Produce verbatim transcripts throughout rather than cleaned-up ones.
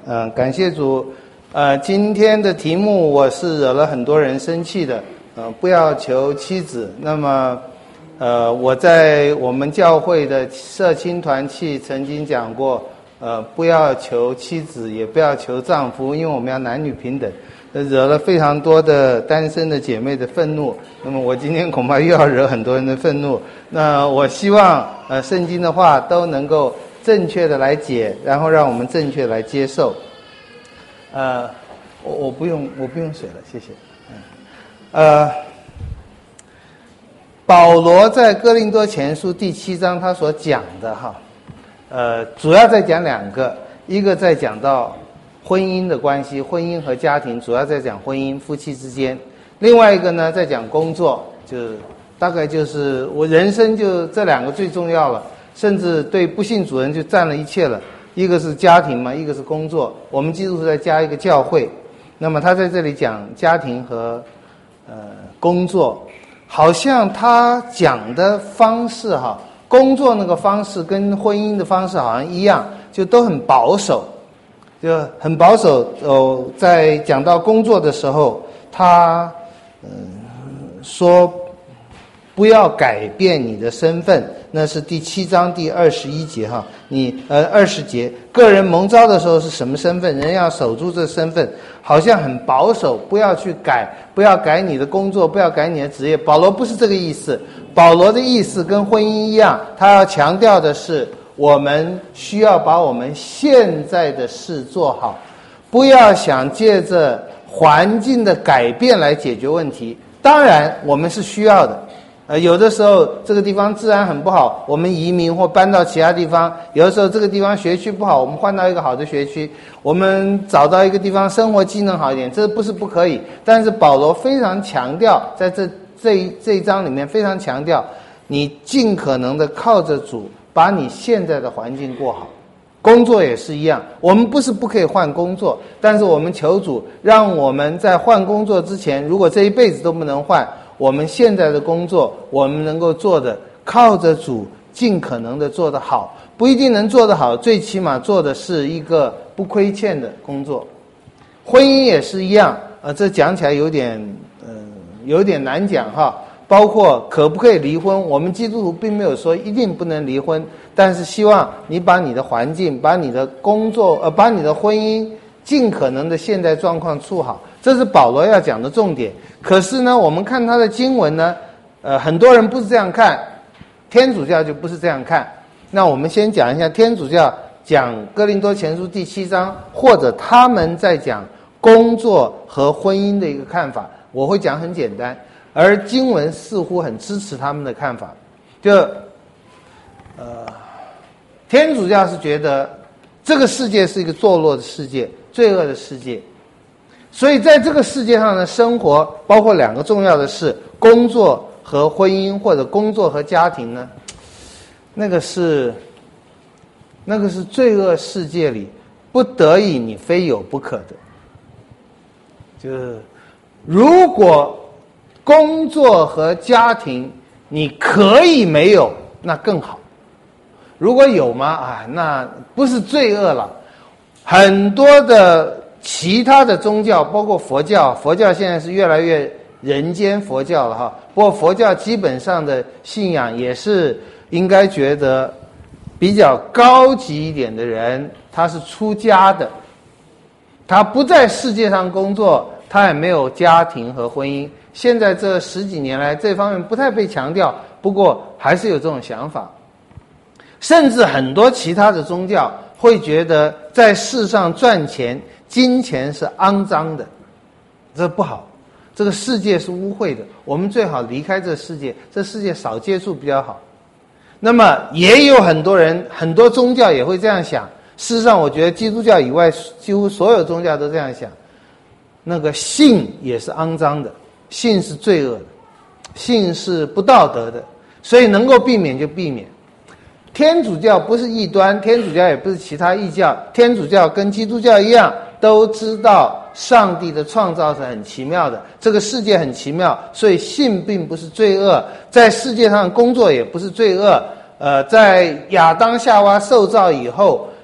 嗯，感谢主。呃，今天的题目我是惹了很多人生气的。呃，不要求妻子。那么，呃，我在我们教会的社青团契曾经讲过，呃，不要求妻子，也不要求丈夫，因为我们要男女平等。惹了非常多的单身的姐妹的愤怒。那么我今天恐怕又要惹很多人的愤怒。那我希望呃圣经的话都能够正确的来解，然后让我们正确来接受。呃，我我不用我不用水了，谢谢。嗯，呃，保罗在哥林多前书第七章他所讲的哈，呃，主要在讲两个，一个在讲到婚姻的关系，婚姻和家庭，主要在讲婚姻夫妻之间。另外一个呢，在讲工作，就是大概就是我人生就这两个最重要了，甚至对不信主人就占了一切了。一个是家庭嘛，一个是工作。我们基督徒再加一个教会。那么他在这里讲家庭和呃工作，好像他讲的方式哈，工作那个方式跟婚姻的方式好像一样，就都很保守。就很保守哦，在讲到工作的时候，他嗯、呃、说不要改变你的身份，那是第七章第二十一节哈。你呃二十节，个人蒙召的时候是什么身份，人要守住这身份，好像很保守，不要去改，不要改你的工作，不要改你的职业。保罗不是这个意思，保罗的意思跟婚姻一样，他要强调的是，我们需要把我们现在的事做好，不要想借着环境的改变来解决问题。当然我们是需要的，呃，有的时候这个地方治安很不好，我们移民或搬到其他地方，有的时候这个地方学区不好，我们换到一个好的学区，我们找到一个地方生活机能好一点，这不是不可以。但是保罗非常强调，在这这这一章里面非常强调，你尽可能的靠着主把你现在的环境过好。工作也是一样，我们不是不可以换工作，但是我们求主让我们在换工作之前，如果这一辈子都不能换，我们现在的工作我们能够做的靠着主尽可能的做得好，不一定能做得好，最起码做的是一个不亏欠的工作。婚姻也是一样，呃，这讲起来有点嗯、呃、有点难讲哈。包括可不可以离婚，我们基督徒并没有说一定不能离婚，但是希望你把你的环境，把你的工作，呃，把你的婚姻尽可能的现在状况处好，这是保罗要讲的重点。可是呢，我们看他的经文呢，呃，很多人不是这样看，天主教就不是这样看。那我们先讲一下天主教讲哥林多前书第七章，或者他们在讲工作和婚姻的一个看法，我会讲很简单。而经文似乎很支持他们的看法，就呃，天主教是觉得这个世界是一个堕落的世界，罪恶的世界，所以在这个世界上的生活包括两个重要的事，工作和婚姻，或者工作和家庭呢，那个是那个是罪恶世界里不得已你非有不可的。就是如果工作和家庭你可以没有，那更好。如果有吗？啊，那不是罪恶了。很多的其他的宗教，包括佛教，佛教现在是越来越人间佛教了哈。不过佛教基本上的信仰也是应该觉得比较高级一点的人，他是出家的，他不在世界上工作，他也没有家庭和婚姻。现在这十几年来，这方面不太被强调，不过还是有这种想法。甚至很多其他的宗教会觉得，在世上赚钱，金钱是肮脏的，这不好。这个世界是污秽的，我们最好离开这个世界，这世界少接触比较好。那么也有很多人，很多宗教也会这样想。事实上，我觉得基督教以外，几乎所有宗教都这样想。那个性也是肮脏的。性是罪恶的，性是不道德的，所以能够避免就避免。天主教不是异端，天主教也不是其他异教，天主教跟基督教一样，都知道上帝的创造是很奇妙的，这个世界很奇妙，所以性并不是罪恶，在世界上工作也不是罪恶。呃，在亚当夏娃受造以后，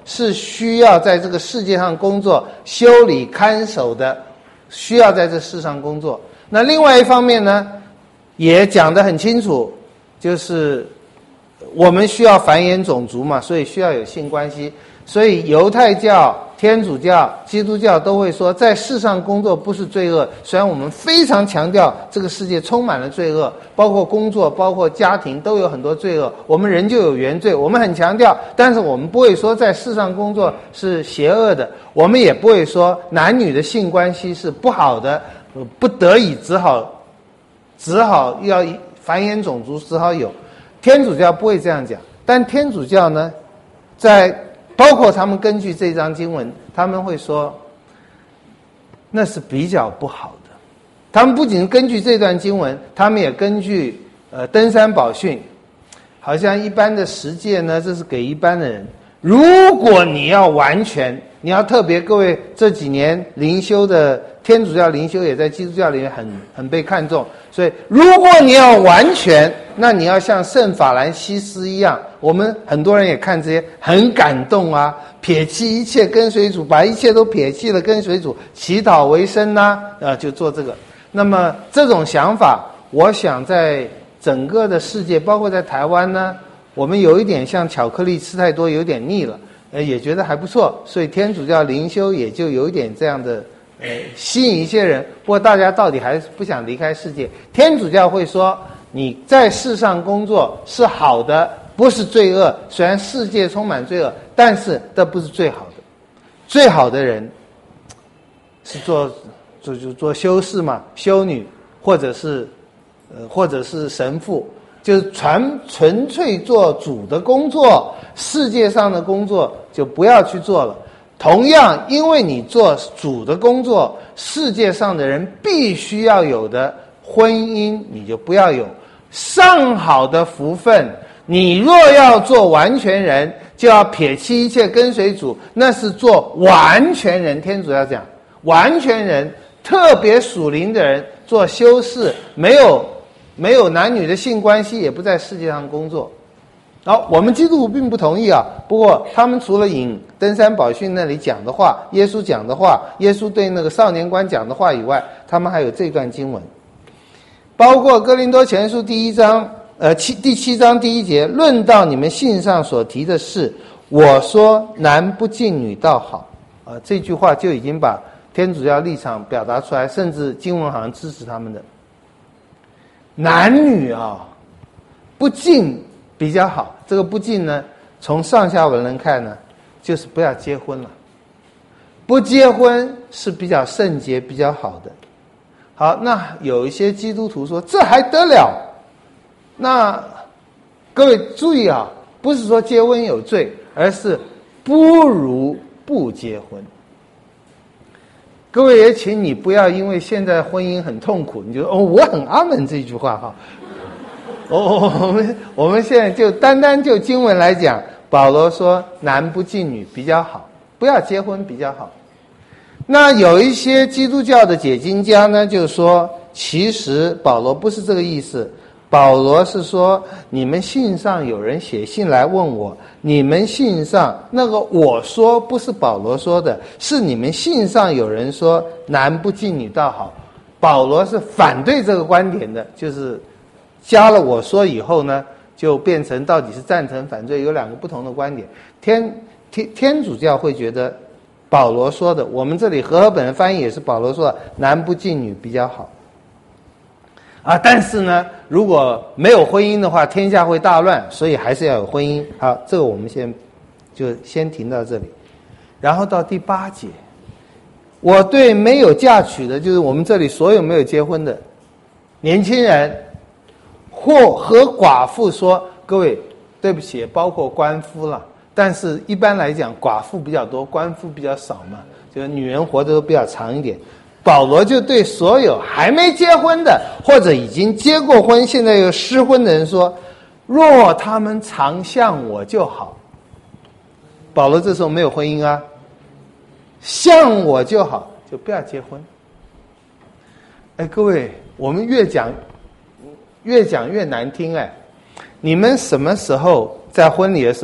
是需要在这个世界上工作、修理看守的，需要在这世上工作。那另外一方面呢，也讲得很清楚，就是我们需要繁衍种族嘛，所以需要有性关系。所以犹太教、天主教、基督教都会说，在世上工作不是罪恶。虽然我们非常强调这个世界充满了罪恶，包括工作、包括家庭都有很多罪恶，我们人就有原罪，我们很强调，但是我们不会说在世上工作是邪恶的，我们也不会说男女的性关系是不好的，不得已只好只好要繁衍种族，只好有。天主教不会这样讲，但天主教呢，在包括他们根据这章经文，他们会说那是比较不好的。他们不仅根据这段经文，他们也根据呃登山宝训，好像一般的十诫呢，这是给一般的人。如果你要完全，你要特别，各位这几年灵修的天主教灵修也在基督教里面很很被看重，所以如果你要完全，那你要像圣法兰西斯一样，我们很多人也看这些很感动啊，撇弃一切跟随主，把一切都撇弃了跟随主，祈祷为生啊，呃，就做这个。那么这种想法，我想在整个的世界，包括在台湾呢，我们有一点像巧克力吃太多，有点腻了，呃，也觉得还不错，所以天主教灵修也就有一点这样的，呃，吸引一些人。不过大家到底还是不想离开世界。天主教会说，你在世上工作是好的，不是罪恶。虽然世界充满罪恶，但是这不是最好的。最好的人是做做就做修士嘛，修女，或者是呃或者是神父。就是纯纯粹做主的工作，世界上的工作就不要去做了。同样，因为你做主的工作，世界上的人必须要有的婚姻，你就不要有。上好的福分，你若要做完全人，就要撇弃一切跟随主，那是做完全人。天主要讲，完全人，特别属灵的人做修士，没有。没有男女的性关系，也不在世界上工作。好，我们基督徒并不同意啊。不过他们除了引登山宝训那里讲的话，耶稣讲的话，耶稣对那个少年官讲的话以外，他们还有这段经文，包括哥林多前书第一章，呃，七第七章第一节，论到你们信上所提的事，我说男不近女倒好。啊、呃，这句话就已经把天主教立场表达出来，甚至经文好像支持他们的。男女啊，不近比较好。这个不近呢，从上下文来看呢，就是不要结婚了。不结婚是比较圣洁、比较好的。好，那有一些基督徒说，这还得了？那各位注意啊，不是说结婚有罪，而是不如不结婚。各位也请你不要因为现在婚姻很痛苦，你就哦我很阿门这句话哈。哦，我们我们现在就单单就经文来讲，保罗说男不近女比较好，不要结婚比较好。那有一些基督教的解经家呢，就说其实保罗不是这个意思。保罗是说，你们信上有人写信来问我，你们信上那个我说不是保罗说的，是你们信上有人说男不近女倒好。保罗是反对这个观点的，就是加了我说以后呢，就变成到底是赞成反对，有两个不同的观点。天天天主教会觉得保罗说的，我们这里和合本的翻译也是保罗说的，男不近女比较好。啊，但是呢，如果没有婚姻的话，天下会大乱，所以还是要有婚姻。好，这个我们先就先停到这里，然后到第八节，我对没有嫁娶的，就是我们这里所有没有结婚的年轻人，或和寡妇说，各位，对不起，包括官夫了，但是一般来讲，寡妇比较多，官夫比较少嘛，就是女人活得都比较长一点。保罗就对所有还没结婚的，或者已经结过婚现在又失婚的人说，若他们常像我就好。保罗这时候没有婚姻啊，像我就好，就不要结婚。哎，各位，我们越讲越讲越难听哎。你们什么时候在婚礼的时候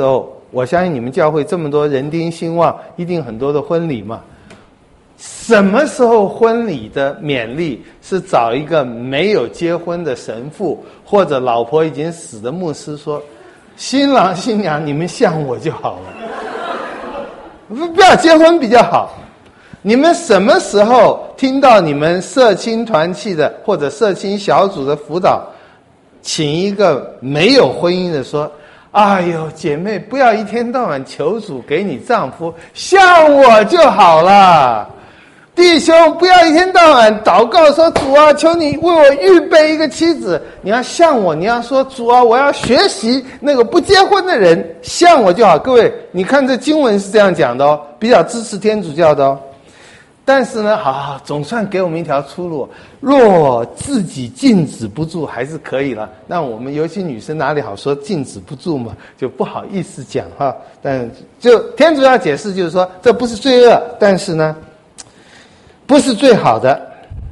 我相信你们教会这么多人丁兴旺，一定很多的婚礼嘛。什么时候婚礼的勉励是找一个没有结婚的神父，或者老婆已经死的牧师说，新郎新娘你们像我就好了，不要结婚比较好。你们什么时候听到你们社青团契的或者社青小组的辅导请一个没有婚姻的说，哎呦姐妹，不要一天到晚求主给你丈夫像我就好了，弟兄不要一天到晚祷告说，主啊求你为我预备一个妻子，你要像我，你要说主啊我要学习那个不结婚的人像我就好。各位你看这经文是这样讲的哦，比较支持天主教的哦。但是呢，好好总算给我们一条出路，若自己禁止不住还是可以了。那我们尤其女生哪里好说禁止不住嘛，就不好意思讲哈。但就天主教解释就是说，这不是罪恶，但是呢不是最好的。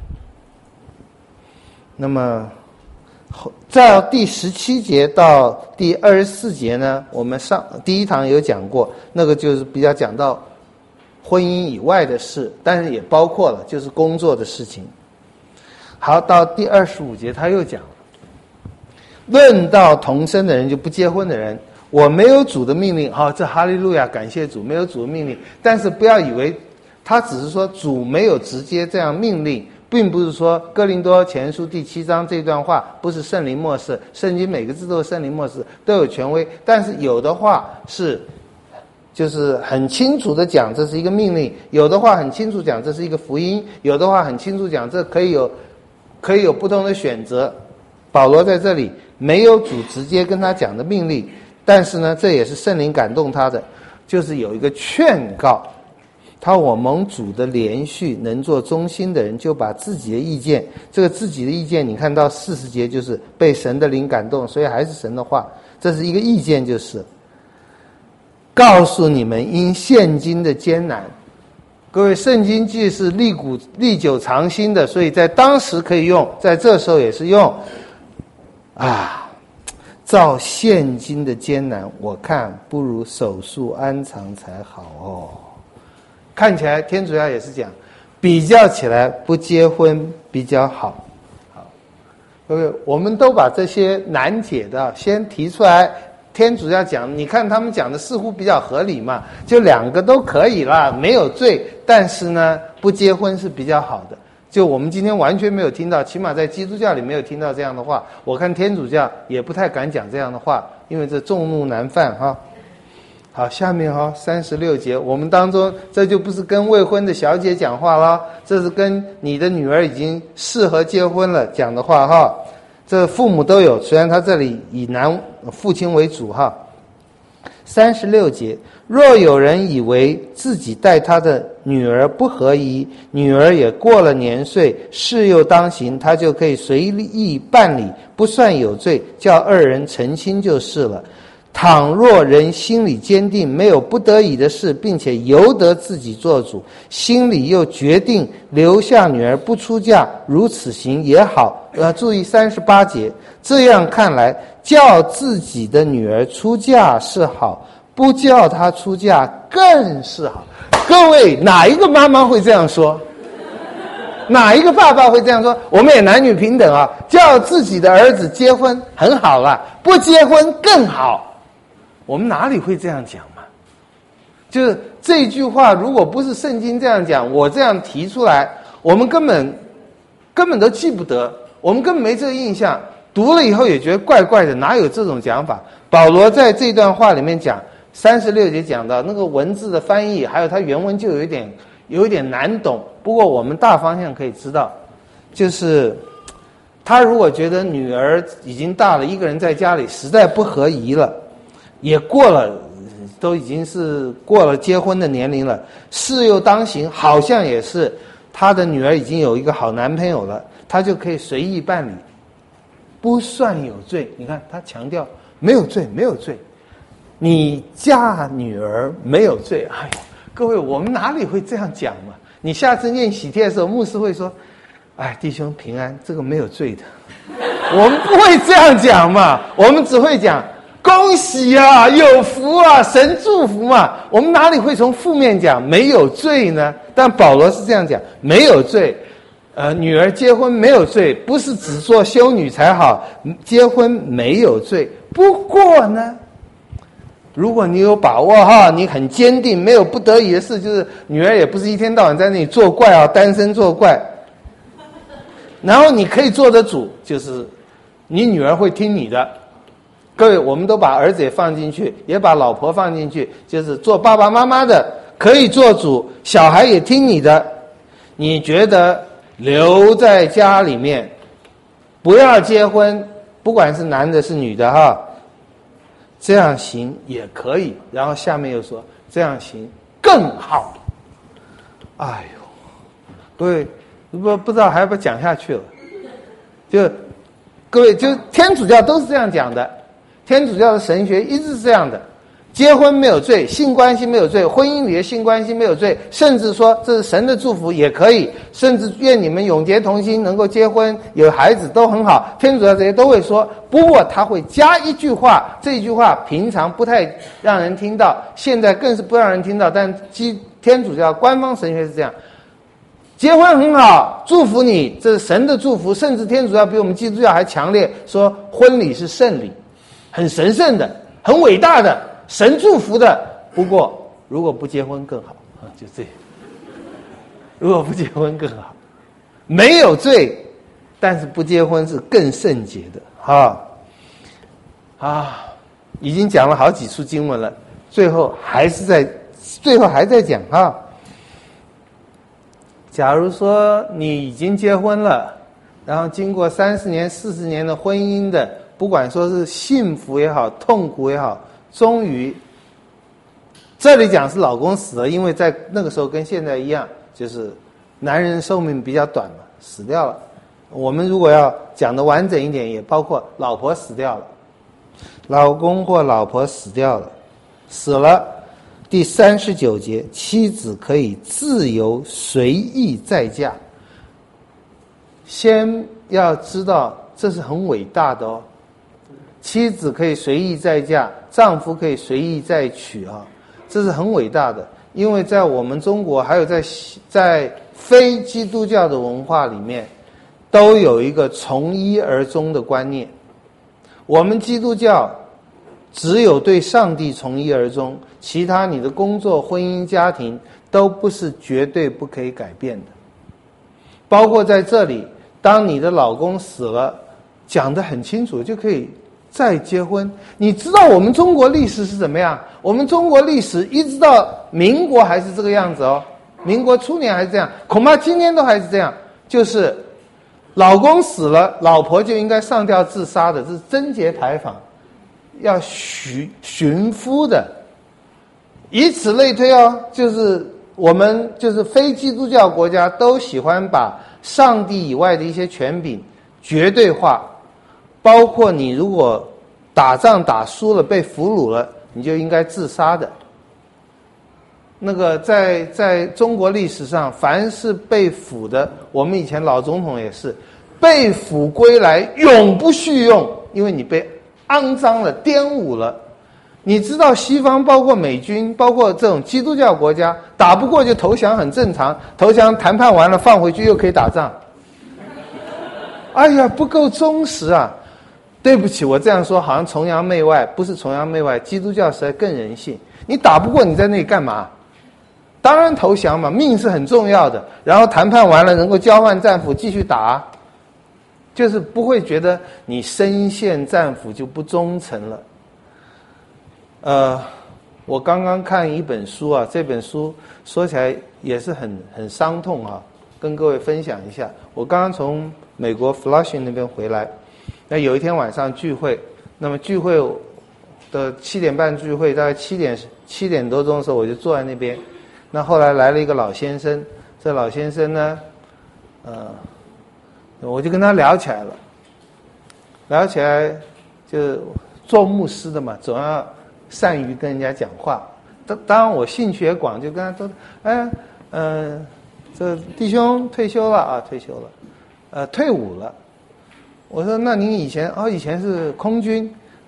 那么在第十七节到第二十四节呢，我们上第一堂有讲过，那个就是比较讲到婚姻以外的事，但是也包括了就是工作的事情。好，到第二十五节他又讲了，论到同生的人，就不结婚的人，我没有主的命令。好、哦，这哈利路亚，感谢主，没有主的命令。但是不要以为他只是说主没有直接这样命令，并不是说哥林多前书第七章这段话不是圣灵默示，圣经每个字都是圣灵默示，都有权威。但是有的话是就是很清楚的讲这是一个命令，有的话很清楚讲这是一个福音，有的话很清楚讲这可以有可以有不同的选择。保罗在这里没有主直接跟他讲的命令，但是呢这也是圣灵感动他的，就是有一个劝告他，我蒙主的连续能做忠心的人，就把自己的意见，这个自己的意见你看到四十节就是被神的灵感动，所以还是神的话，这是一个意见，就是告诉你们因现今的艰难。各位，圣经既是历古历久常新的，所以在当时可以用，在这时候也是用啊。照现今的艰难，我看不如手术安藏才好哦。看起来天主教也是讲，比较起来不结婚比较好。好，各位，我们都把这些难解的先提出来。天主教讲，你看他们讲的似乎比较合理嘛，就两个都可以啦，没有罪，但是呢不结婚是比较好的。就我们今天完全没有听到，起码在基督教里没有听到这样的话，我看天主教也不太敢讲这样的话，因为这众怒难犯哈。好，下面哈三十六节，我们当中这就不是跟未婚的小姐讲话了，这是跟你的女儿已经适合结婚了讲的话哈。这父母都有，虽然他这里以男父亲为主哈。三十六节，若有人以为自己待他的女儿不合宜，女儿也过了年岁，事又当行，他就可以随意办理，不算有罪，叫二人成亲就是了。倘若人心里坚定，没有不得已的事，并且由得自己做主，心里又决定留下女儿不出嫁，如此行也好。呃，注意三十八节，这样看来，叫自己的女儿出嫁是好，不叫她出嫁更是好。各位，哪一个妈妈会这样说？哪一个爸爸会这样说？我们也男女平等啊，叫自己的儿子结婚很好了，不结婚更好。我们哪里会这样讲嘛？就是这句话，如果不是圣经这样讲，我这样提出来，我们根本根本都记不得，我们根本没这个印象，读了以后也觉得怪怪的，哪有这种讲法？保罗在这段话里面讲，三十六节讲到那个文字的翻译，还有他原文就有一点有一点难懂，不过我们大方向可以知道，就是他如果觉得女儿已经大了，一个人在家里实在不合宜了，也过了，都已经是过了结婚的年龄了，事又当行，好像也是他的女儿已经有一个好男朋友了，他就可以随意办理，不算有罪。你看他强调没有罪，没有罪，你嫁女儿没有罪。哎呦，各位，我们哪里会这样讲嘛？你下次念喜帖的时候，牧师会说，哎，弟兄平安，这个没有罪的。我们不会这样讲嘛，我们只会讲恭喜啊，有福啊，神祝福嘛。我们哪里会从负面讲没有罪呢？但保罗是这样讲，没有罪。呃，女儿结婚没有罪，不是只做修女才好，结婚没有罪。不过呢，如果你有把握哈，你很坚定，没有不得已的事，就是女儿也不是一天到晚在那里作怪啊，单身作怪。然后你可以做得主，就是你女儿会听你的。各位，我们都把儿子也放进去，也把老婆放进去，就是做爸爸妈妈的可以做主，小孩也听你的。你觉得留在家里面，不要结婚，不管是男的是女的哈，这样行也可以。然后下面又说这样行更好。哎呦，各位不不知道还要不要讲下去了？就各位，就天主教都是这样讲的，天主教的神学一直是这样的。结婚没有罪，性关系没有罪，婚姻里的性关系没有罪，甚至说这是神的祝福也可以，甚至愿你们永结同心，能够结婚有孩子都很好。天主教这些都会说，不过他会加一句话，这一句话平常不太让人听到，现在更是不让人听到，但基天主教官方神学是这样：结婚很好，祝福你，这是神的祝福。甚至天主教比我们基督教还强烈，说婚礼是圣礼，很神圣的，很伟大的，神祝福的。不过如果不结婚更好啊，就这样。如果不结婚更好，没有罪，但是不结婚是更圣洁的哈啊！已经讲了好几处经文了，最后还是在最后还在讲啊。假如说你已经结婚了，然后经过三十年、四十年的婚姻的，不管说是幸福也好、痛苦也好，终于，这里讲是老公死了，因为在那个时候跟现在一样，就是男人寿命比较短嘛，死掉了。我们如果要讲的完整一点，也包括老婆死掉了，老公或老婆死掉了，死了。第三十九节，妻子可以自由随意再嫁。先要知道这是很伟大的哦，妻子可以随意再嫁，丈夫可以随意再娶啊，这是很伟大的。因为在我们中国，还有在在非基督教的文化里面，都有一个从一而终的观念。我们基督教只有对上帝从一而终，其他你的工作、婚姻、家庭都不是绝对不可以改变的。包括在这里，当你的老公死了，讲得很清楚，就可以再结婚。你知道我们中国历史是怎么样？我们中国历史一直到民国还是这个样子哦，民国初年还是这样，恐怕今天都还是这样，就是老公死了，老婆就应该上吊自杀的，这是贞节牌坊，要寻寻夫的，以此类推哦。就是我们就是非基督教国家都喜欢把上帝以外的一些权柄绝对化，包括你如果打仗打输了被俘虏了，你就应该自杀的。那个在在中国历史上，凡是被俘的，我们以前老总统也是被俘归来永不叙用，因为你被肮脏了、玷污了。你知道西方包括美军，包括这种基督教国家，打不过就投降很正常，投降谈判完了放回去又可以打仗。哎呀，不够忠实啊！对不起，我这样说好像崇洋媚外，不是崇洋媚外，基督教实在更人性。你打不过你在那里干嘛？当然投降嘛，命是很重要的。然后谈判完了能够交换战俘继续打，就是不会觉得你身陷战俘就不忠诚了。呃，我刚刚看一本书啊，这本书说起来也是很很伤痛啊，跟各位分享一下。我刚刚从美国 Flushing 那边回来，那有一天晚上聚会，那么聚会的七点半聚会，大概七点七点多钟的时候，我就坐在那边。那后来来了一个老先生，这老先生呢，呃，我就跟他聊起来了，聊起来就做牧师的嘛，总要善于跟人家讲话。当当然我兴趣也广，就跟他说，哎，呃，这弟兄退休了啊，退休了，呃，退伍了。我说那您以前哦，以前是空军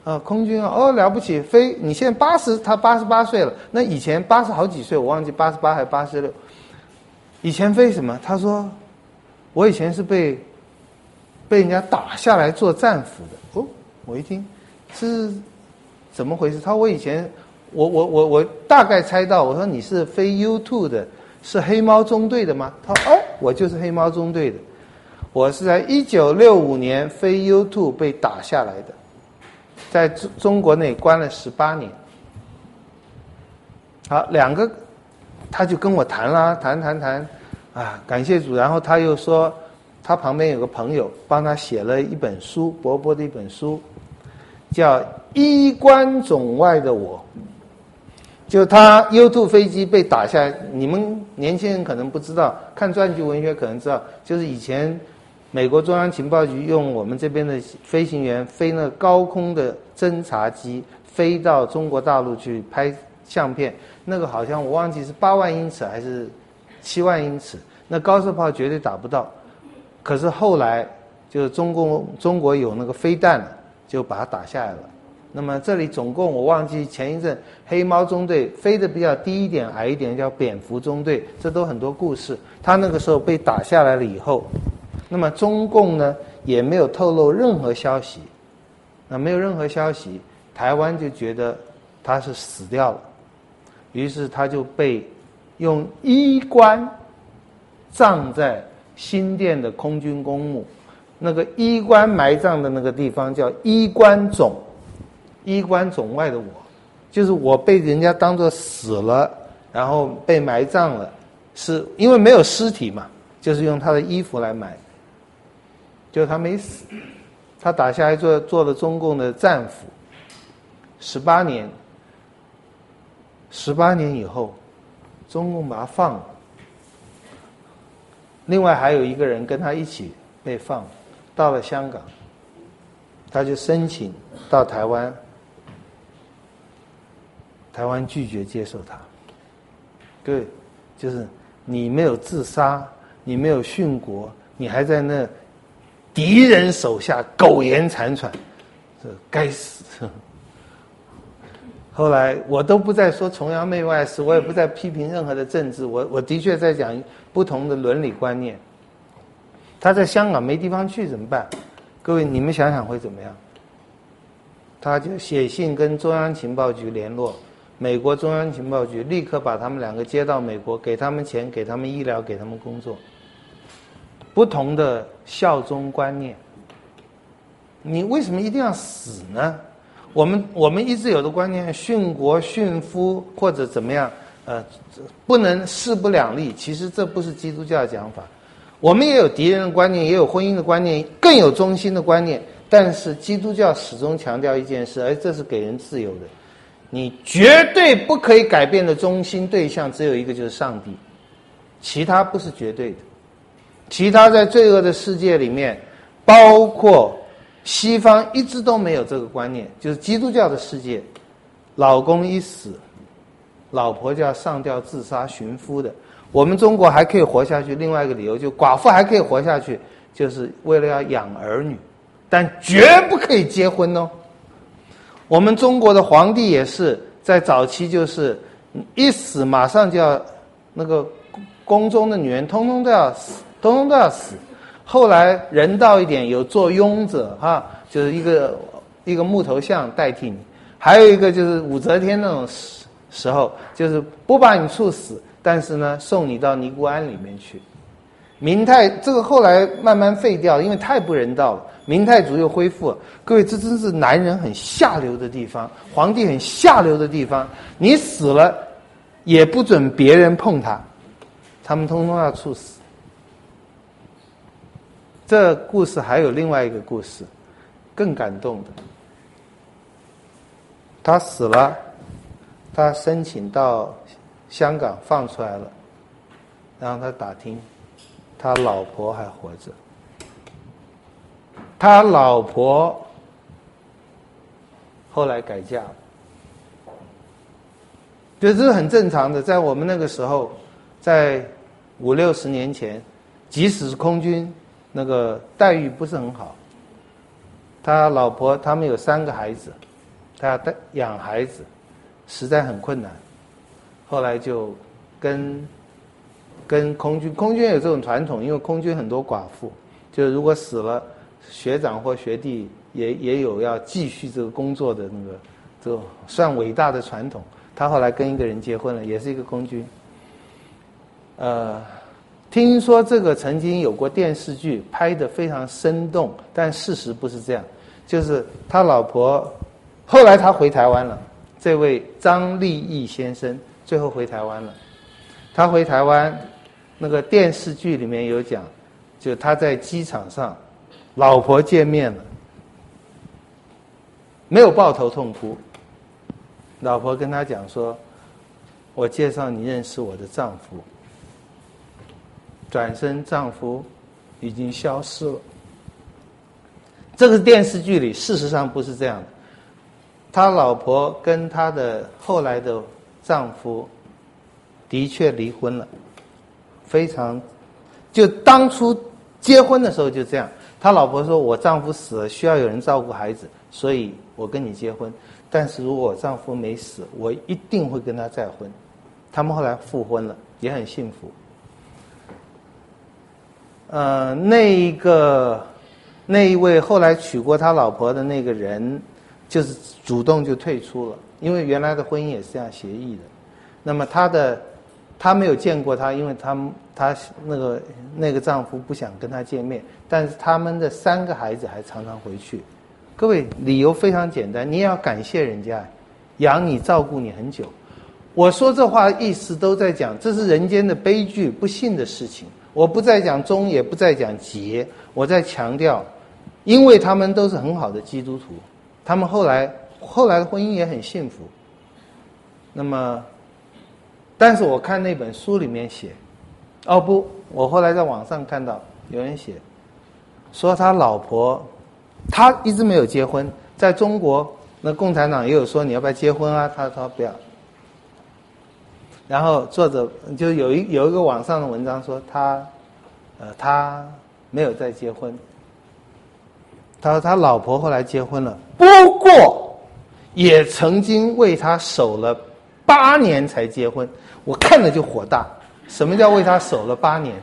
啊，空军啊，哦，了不起，飞！你现在八十，他八十八岁了，那以前八十好几岁，我忘记八十八还是八十六。以前飞什么？他说，我以前是被被人家打下来做战俘的。哦，我一听是怎么回事？他说我以前，我我我我大概猜到，我说你是飞 U 二 的，是黑猫中队的吗？他说，哦，我就是黑猫中队的，我是在一九六五年飞 U 二 被打下来的。在中国内关了十八年。好，两个，他就跟我谈啦，谈谈谈，啊，感谢主。然后他又说，他旁边有个朋友帮他写了一本书，薄薄的一本书，叫《衣冠冢外的我》。就他 U 二 飞机被打下来，你们年轻人可能不知道，看传记文学可能知道，就是以前美国中央情报局用我们这边的飞行员飞那高空的侦察机飞到中国大陆去拍相片，那个好像我忘记是八万英尺还是七万英尺，那高射炮绝对打不到。可是后来就是中共中国有那个飞弹了，就把它打下来了。那么这里总共我忘记前一阵黑猫中队飞得比较低一点矮一点叫蝙蝠中队，这都很多故事。他那个时候被打下来了以后，那么中共呢也没有透露任何消息，那没有任何消息，台湾就觉得他是死掉了，于是他就被用衣冠葬在新店的空军公墓，那个衣冠埋葬的那个地方叫衣冠冢，衣冠冢外的我，就是我被人家当作死了，然后被埋葬了，是因为没有尸体嘛，就是用他的衣服来埋。就是他没死，他打下来做做了中共的战俘，十八年，十八年以后，中共把他放了。另外还有一个人跟他一起被放，到了香港，他就申请到台湾，台湾拒绝接受他。对，就是你没有自杀，你没有殉国，你还在那敌人手下苟延残喘，这该死！后来我都不再说崇洋媚外事，我也不再批评任何的政治，我我的确在讲不同的伦理观念。他在香港没地方去怎么办？各位你们想想会怎么样？他就写信跟中央情报局联络，美国中央情报局立刻把他们两个接到美国，给他们钱，给他们医疗，给他们工作。不同的效忠观念，你为什么一定要死呢？我们我们一直有的观念，殉国殉夫或者怎么样，呃，不能势不两立。其实这不是基督教的讲法。我们也有敌人的观念，也有婚姻的观念，更有忠心的观念。但是基督教始终强调一件事，而这是给人自由的，你绝对不可以改变的中心对象只有一个，就是上帝，其他不是绝对的。其他在罪恶的世界里面，包括西方一直都没有这个观念，就是基督教的世界，老公一死，老婆就要上吊自杀寻夫的。我们中国还可以活下去，另外一个理由就寡妇还可以活下去，就是为了要养儿女，但绝不可以结婚哦。我们中国的皇帝也是在早期就是一死马上就要那个宫中的女人通通都要死，通通都要死。后来人道一点，有做佣者哈，就是一个一个木头像代替你，还有一个就是武则天那种时候，就是不把你处死，但是呢送你到尼姑庵里面去。明太这个后来慢慢废掉，因为太不人道了。明太祖又恢复了。各位，这真是男人很下流的地方，皇帝很下流的地方。你死了也不准别人碰他，他们通通要处死。这故事还有另外一个故事，更感动的。他死了，他申请到香港放出来了，然后他打听他老婆还活着，他老婆后来改嫁了，这是很正常的。在我们那个时候，在五六十年前，即使是空军，那个待遇不是很好。他老婆他们有三个孩子， 她要带养孩子，实在很困难。后来就跟跟空军，空军有这种传统，因为空军很多寡妇，就是如果死了，学长或学弟也也有要继续这个工作的那个这个算伟大的传统。他后来跟一个人结婚了，也是一个空军。呃，听说这个曾经有过电视剧拍得非常生动，但事实不是这样。就是他老婆后来他回台湾了，这位张立义先生最后回台湾了。他回台湾，那个电视剧里面有讲，就他在机场上，老婆见面了，没有抱头痛哭。老婆跟他讲说：“我介绍你认识我的丈夫。”转身，丈夫已经消失了。这个电视剧里，事实上不是这样的。他老婆跟他的后来的丈夫的确离婚了，非常，就当初结婚的时候就这样。他老婆说：“我丈夫死了，需要有人照顾孩子，所以我跟你结婚。但是如果我丈夫没死，我一定会跟他再婚。”他们后来复婚了，也很幸福。呃，那一个那一位后来娶过他老婆的那个人，就是主动就退出了，因为原来的婚姻也是这样协议的。那么他的他没有见过他，因为他他那个那个丈夫不想跟他见面，但是他们的三个孩子还常常回去。各位，理由非常简单，你也要感谢人家养你照顾你很久。我说这话意思都在讲，这是人间的悲剧，不幸的事情。我不再讲忠，也不再讲节，我在强调，因为他们都是很好的基督徒，他们后来后来的婚姻也很幸福。那么，但是我看那本书里面写，哦不，我后来在网上看到有人写，说他老婆，他一直没有结婚，在中国那共产党也有说你要不要结婚啊，他说不要。然后作者就有一有一个网上的文章说他，呃，他没有再结婚。他说他老婆后来结婚了，不过也曾经为他守了八年才结婚。我看了就火大，什么叫为他守了八年？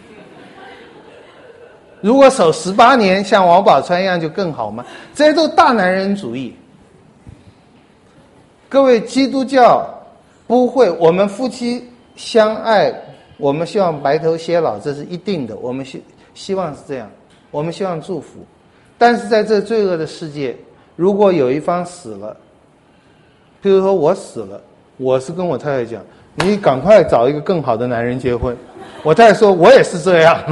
如果守十八年，像王宝钏一样就更好吗？这些都大男人主义。各位，基督教不会，我们夫妻相爱，我们希望白头偕老，这是一定的，我们希希望是这样，我们希望祝福。但是在这罪恶的世界，如果有一方死了，譬如说我死了，我是跟我太太讲，你赶快找一个更好的男人结婚。我太太说，我也是这样。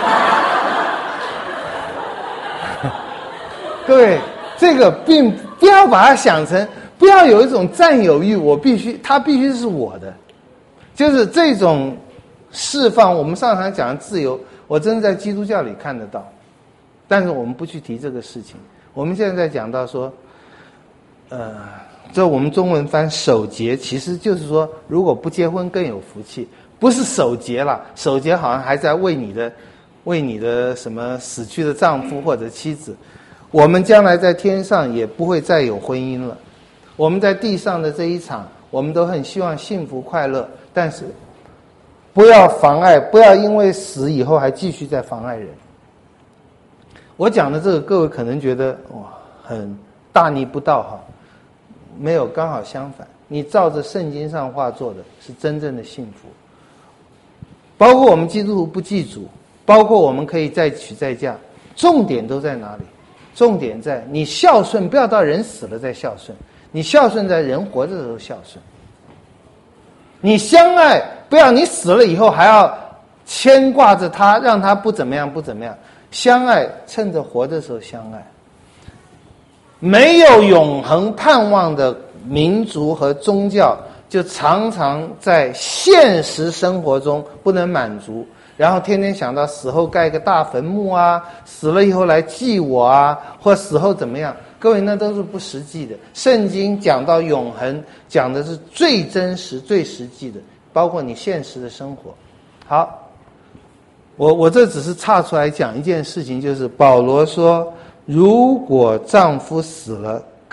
各位，这个并不要把它想成，不要有一种占有欲，我必须，他必须是我的，就是这种释放。我们上堂讲的自由，我真的在基督教里看得到，但是我们不去提这个事情。我们现在在讲到说，呃，这我们中文翻守节，其实就是说，如果不结婚更有福气，不是守节了，守节好像还在为你的，为你的什么死去的丈夫或者妻子。我们将来在天上也不会再有婚姻了。我们在地上的这一场，我们都很希望幸福快乐，但是不要妨碍，不要因为死以后还继续在妨碍人。我讲的这个，各位可能觉得哇，很大逆不道哈，没有，刚好相反，你照着圣经上话做的是真正的幸福。包括我们基督徒不祭祖，包括我们可以再娶再嫁，重点都在哪里？重点在你孝顺，不要到人死了再孝顺，你孝顺在人活着的时候孝顺。你相爱，不要你死了以后还要牵挂着他，让他不怎么样不怎么样。相爱，趁着活的时候相爱。没有永恒盼望的民族和宗教，就常常在现实生活中不能满足，然后天天想到死后盖个大坟墓啊，死了以后来祭我啊，或死后怎么样。各位，那都是不实际的。圣经讲到永恒，讲的是最真实最实际的，包括你现实的生活。好，我我这只是岔出来讲一件事情，就是保罗说，如果丈夫死了，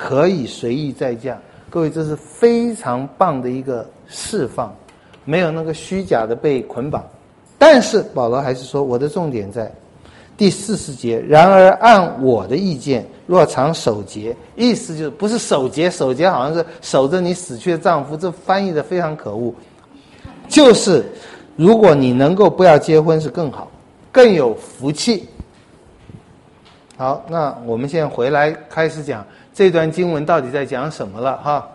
可以随意再嫁。各位，这是非常棒的一个释放，没有那个虚假的被捆绑。但是保罗还是说，我的重点在第四十节，然而按我的意见，若常守节，意思就是不是守节，守节好像是守着你死去的丈夫，这翻译的非常可恶。就是如果你能够不要结婚是更好，更有福气。好，那我们现在回来开始讲这段经文到底在讲什么了哈。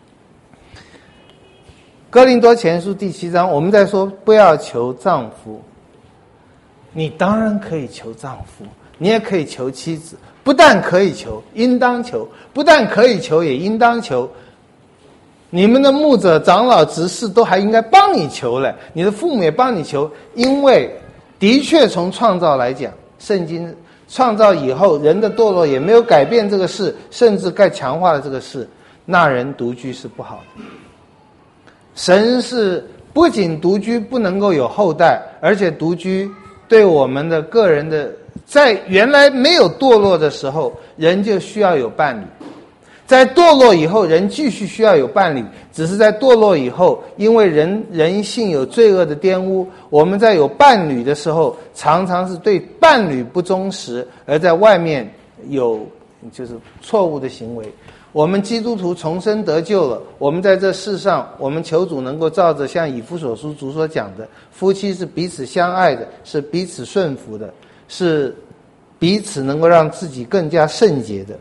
哥林多前书第七章，我们在说不要求丈夫，你当然可以求丈夫，你也可以求妻子，不但可以求，应当求，不但可以求，也应当求。你们的牧者、长老、执事都还应该帮你求嘞，你的父母也帮你求，因为的确从创造来讲，圣经创造以后，人的堕落也没有改变这个事，甚至更强化了这个事。那人独居是不好的。神是不仅独居不能够有后代，而且独居对我们的个人的，在原来没有堕落的时候，人就需要有伴侣。在堕落以后，人继续需要有伴侣，只是在堕落以后，因为人人性有罪恶的玷污，我们在有伴侣的时候，常常是对伴侣不忠实，而在外面有就是错误的行为。我们基督徒重生得救了，我们在这世上，我们求主能够照着像以弗所书主所讲的，夫妻是彼此相爱的，是彼此顺服的，是彼此能够让自己更加圣洁的。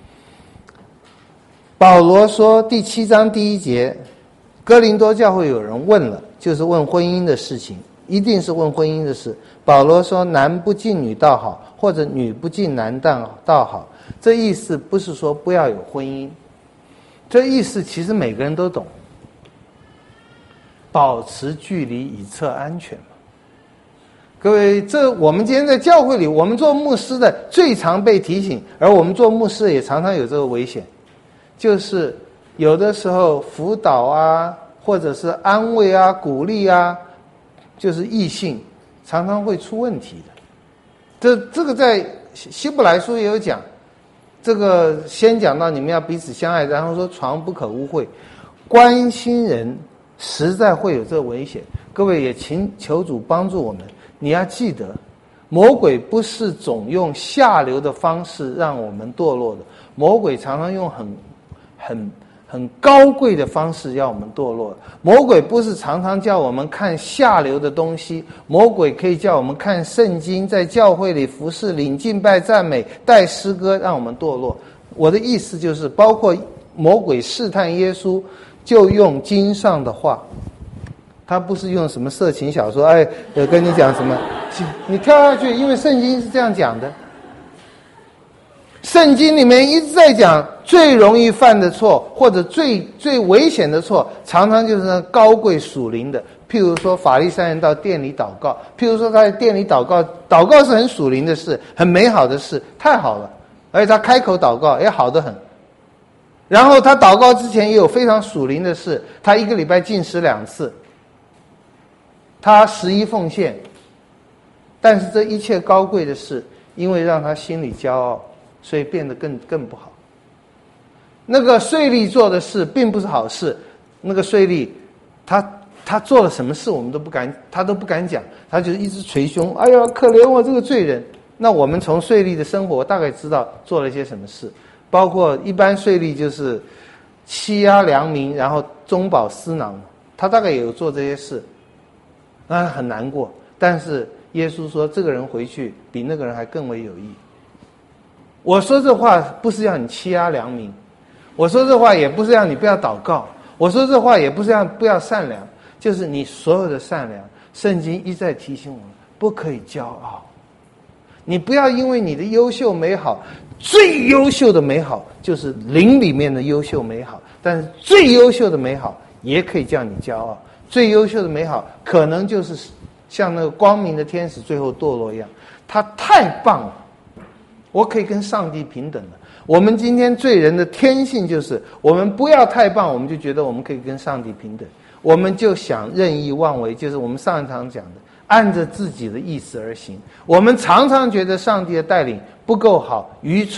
保罗说第七章第一节，哥林多教会有人问了，就是问婚姻的事情，一定是问婚姻的事。保罗说男不近女倒好，或者女不近男倒好，这意思不是说不要有婚姻，这意思其实每个人都懂，保持距离以测安全嘛。各位，这我们今天在教会里，我们做牧师的最常被提醒，而我们做牧师也常常有这个危险，就是有的时候辅导啊，或者是安慰啊、鼓励啊，就是异性常常会出问题的。这这个在希伯来书也有讲，这个先讲到你们要彼此相爱，然后说床不可污秽，关心人实在会有这个危险。各位也请求主帮助我们，你要记得，魔鬼不是总用下流的方式让我们堕落的，魔鬼常常用很很很高贵的方式要我们堕落。魔鬼不是常常叫我们看下流的东西，魔鬼可以叫我们看圣经，在教会里服侍、领敬拜、赞美、带诗歌，让我们堕落。我的意思就是，包括魔鬼试探耶稣，就用经上的话，他不是用什么色情小说，哎，我跟你讲什么，你跳下去，因为圣经是这样讲的。圣经里面一直在讲最容易犯的错，或者最最危险的错，常常就是那高贵属灵的。譬如说法利赛人到店里祷告，譬如说他在店里祷告，祷告是很属灵的事，很美好的事，太好了，而且他开口祷告也好得很。然后他祷告之前也有非常属灵的事，他一个礼拜禁食两次，他十一奉献，但是这一切高贵的事，因为让他心里骄傲，所以变得更更不好。那个税吏做的事并不是好事，那个税吏他他做了什么事我们都不敢，他都不敢讲，他就一直捶胸，哎呀可怜我这个罪人。那我们从税吏的生活大概知道做了一些什么事，包括一般税吏就是欺压良民，然后中饱私囊，他大概也有做这些事，那很难过。但是耶稣说这个人回去比那个人还更为有益。我说这话不是让你欺压良民，我说这话也不是让你不要祷告，我说这话也不是让不要善良，就是你所有的善良，圣经一再提醒我们不可以骄傲。你不要因为你的优秀美好，最优秀的美好就是灵里面的优秀美好，但是最优秀的美好也可以叫你骄傲。最优秀的美好可能就是像那个光明的天使最后堕落一样，他太棒了，我可以跟上帝平等了。我们今天罪人的天性就是我们不要太棒，我们就觉得我们可以跟上帝平等，我们就想任意妄为，就是我们上一堂讲的按着自己的意思而行。我们常常觉得上帝的带领不够好，愚蠢，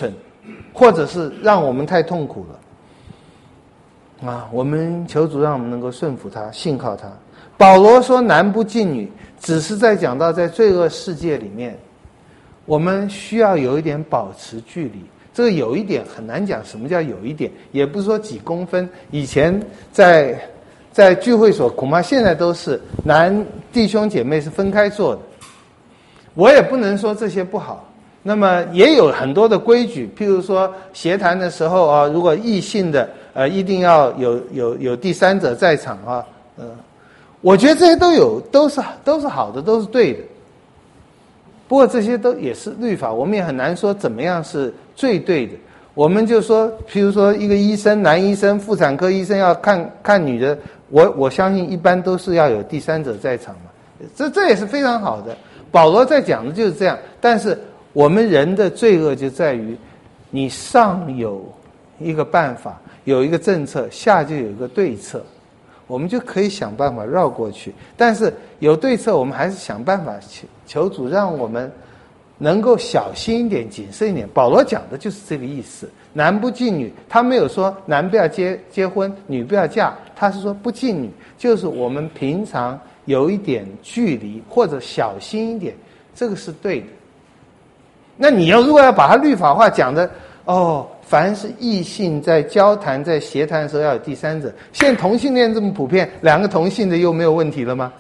或者是让我们太痛苦了啊！我们求主让我们能够顺服他，信靠他。保罗说男不近女，只是在讲到在罪恶世界里面，我们需要有一点保持距离。这个有一点很难讲，什么叫有一点？也不是说几公分。以前在在聚会所，恐怕现在都是男弟兄姐妹是分开坐的。我也不能说这些不好。那么也有很多的规矩，譬如说协谈的时候啊，如果异性的呃一定要有有有第三者在场啊，呃，我觉得这些都有，都是都是好的，都是对的。不过这些都也是律法，我们也很难说怎么样是最对的。我们就说，譬如说一个医生，男医生、妇产科医生要看看女的，我我相信一般都是要有第三者在场嘛，这这也是非常好的。保罗在讲的就是这样，但是我们人的罪恶就在于，你上有一个办法，有一个政策，下就有一个对策，我们就可以想办法绕过去。但是有对策，我们还是想办法求求主让我们能够小心一点、谨慎一点。保罗讲的就是这个意思，男不近女，他没有说男不要结结婚，女不要嫁，他是说不近女，就是我们平常有一点距离或者小心一点，这个是对的。那你要如果要把它律法化讲的，哦，凡是异性在交谈在协谈的时候要有第三者，现在同性恋这么普遍，两个同性的又没有问题了吗？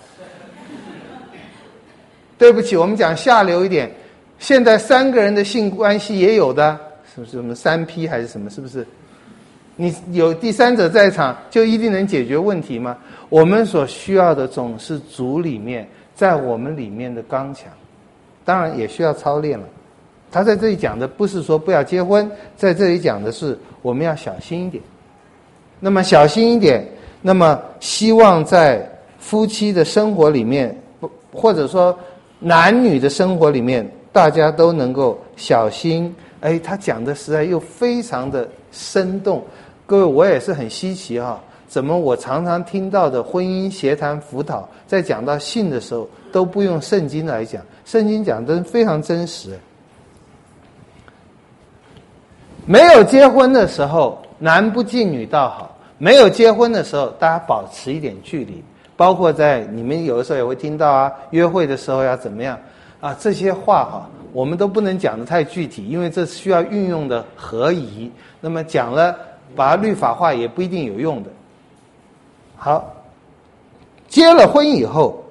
对不起，我们讲下流一点，现在三个人的性关系也有的，是不是什么三 P 还是什么，是不是？你有第三者在场就一定能解决问题吗？我们所需要的总是主里面在我们里面的刚强，当然也需要操练了。他在这里讲的不是说不要结婚，在这里讲的是我们要小心一点。那么小心一点，那么希望在夫妻的生活里面，或者说男女的生活里面，大家都能够小心。哎，他讲的实在又非常的生动。各位，我也是很稀奇哈、啊，怎么我常常听到的婚姻协谈辅导，在讲到性的时候都不用圣经来讲，圣经讲的非常真实。没有结婚的时候，男不近女倒好；没有结婚的时候，大家保持一点距离。包括在你们有的时候也会听到啊，约会的时候要怎么样啊，这些话哈、啊，我们都不能讲得太具体，因为这需要运用的合宜。那么讲了，把它律法化也不一定有用的。好，结了婚以后，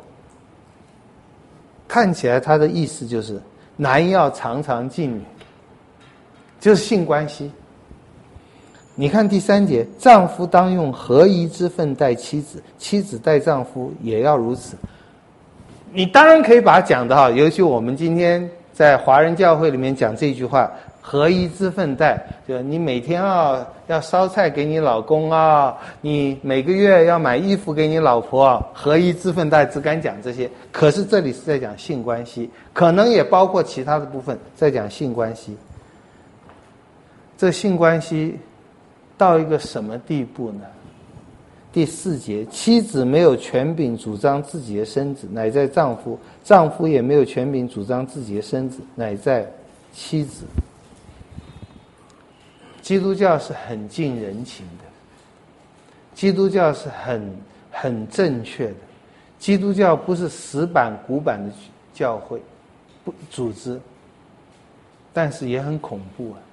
看起来他的意思就是男要常常近女。就是性关系。你看第三节，丈夫当用合宜之分待妻子，妻子待丈夫也要如此。你当然可以把它讲的哈，尤其我们今天在华人教会里面讲这句话，合宜之分待，就你每天啊要烧菜给你老公啊，你每个月要买衣服给你老婆啊，合宜之分待，只敢讲这些。可是这里是在讲性关系，可能也包括其他的部分，在讲性关系。这性关系到一个什么地步呢？第四节，妻子没有权柄主张自己的身子，乃在丈夫；丈夫也没有权柄主张自己的身子，乃在妻子。基督教是很近人情的，基督教是很很正确的，基督教不是死板古板的教会不组织，但是也很恐怖啊。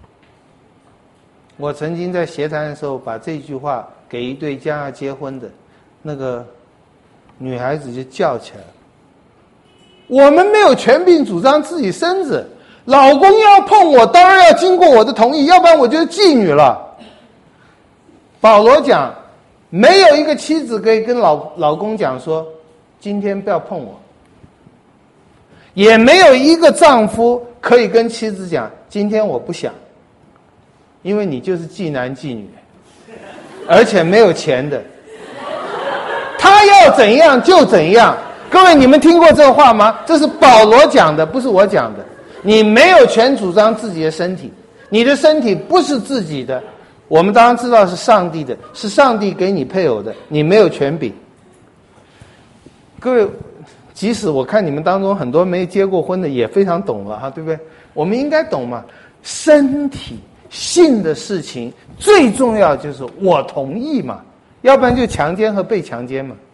我曾经在协谈的时候，把这句话给一对将要结婚的那个女孩子就叫起来了：我们没有权柄主张自己身子，老公要碰我，当然要经过我的同意，要不然我就是妓女了。保罗讲，没有一个妻子可以跟老老公讲说，今天不要碰我；也没有一个丈夫可以跟妻子讲，今天我不想。因为你就是妓男妓女，而且没有钱的，他要怎样就怎样。各位，你们听过这话吗？这是保罗讲的，不是我讲的。你没有权主张自己的身体，你的身体不是自己的。我们当然知道是上帝的，是上帝给你配偶的，你没有权柄。各位，即使我看你们当中很多没结过婚的也非常懂了哈，对不对？我们应该懂嘛。 身体性的事情最重要就是我同意嘛，要不然就强奸和被强奸嘛。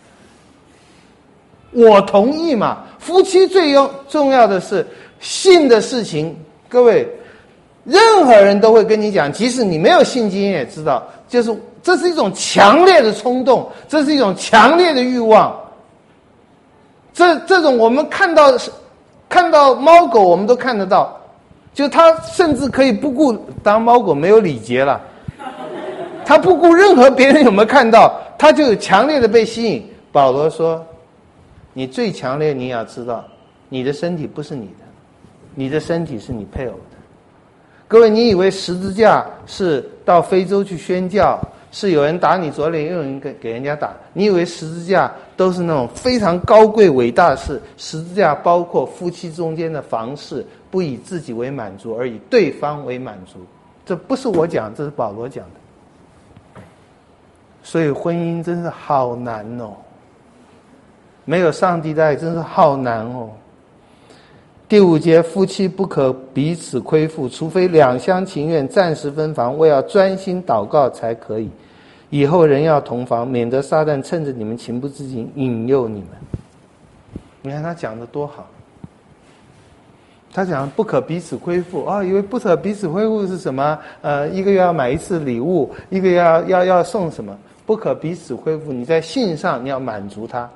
我同意嘛，夫妻最重要的是性的事情。各位，任何人都会跟你讲，即使你没有性经验也知道，就是这是一种强烈的冲动，这是一种强烈的欲望。这这种我们看到看到猫狗我们都看得到，就他甚至可以不顾，当猫狗没有礼节了，他不顾任何别人有没有看到，他就有强烈的被吸引。保罗说，你最强烈，你也要知道，你的身体不是你的，你的身体是你配偶的。各位，你以为十字架是到非洲去宣教，是有人打你左脸，有人给给人家打？你以为十字架都是那种非常高贵伟大的事？十字架包括夫妻中间的房事，不以自己为满足，而以对方为满足。这不是我讲，这是保罗讲的。所以婚姻真是好难哦。没有上帝的爱真是好难哦。第五节，夫妻不可彼此亏负，除非两厢情愿，暂时分房，为要专心祷告才可以。以后人要同房，免得撒旦趁着你们情不自禁引诱你们。你看他讲的多好，他讲不可彼此亏负啊、哦，以为不可彼此亏负是什么？呃，一个月要买一次礼物，一个月要要要送什么？不可彼此亏负，你在性上你要满足他。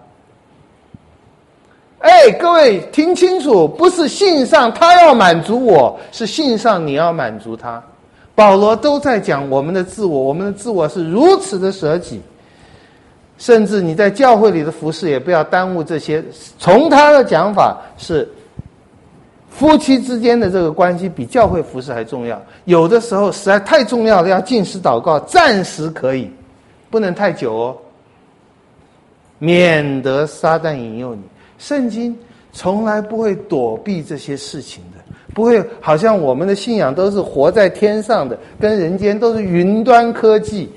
哎，各位听清楚，不是性上他要满足我，是性上你要满足他。保罗都在讲我们的自我，我们的自我是如此的舍己，甚至你在教会里的服事也不要耽误这些。从他的讲法是，夫妻之间的这个关系比教会服事还重要。有的时候实在太重要了，要禁食祷告，暂时可以，不能太久哦，免得撒旦引诱你。圣经从来不会躲避这些事情的，不会好像我们的信仰都是活在天上的，跟人间都是云端科技。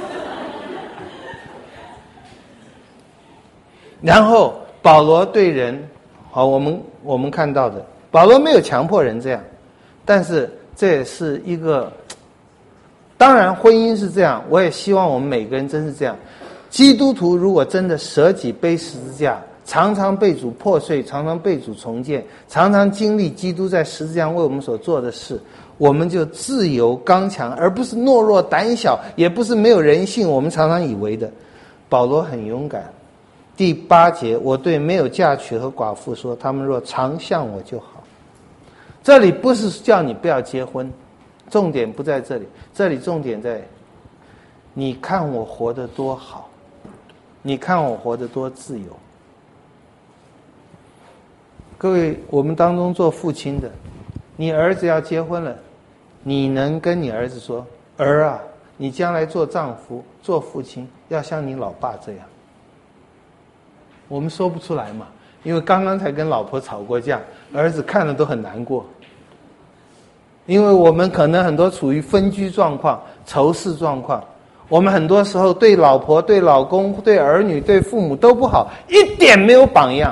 然后保罗对人，好，我们我们看到的，保罗没有强迫人这样，但是这也是一个，当然婚姻是这样，我也希望我们每个人真是这样。基督徒如果真的舍己背十字架，常常被主破碎，常常被主重建，常常经历基督在十字架为我们所做的事，我们就自由刚强，而不是懦弱胆小，也不是没有人性，我们常常以为的。保罗很勇敢。第八节，我对没有嫁娶和寡妇说，他们若常向我就好。这里不是叫你不要结婚，重点不在这里，这里重点在你看我活得多好，你看我活得多自由。各位，我们当中做父亲的，你儿子要结婚了，你能跟你儿子说，儿啊，你将来做丈夫做父亲要像你老爸这样？我们说不出来嘛，因为刚刚才跟老婆吵过架，儿子看了都很难过。因为我们可能很多处于分居状况、仇视状况，我们很多时候对老婆、对老公、对儿女、对父母都不好，一点没有榜样。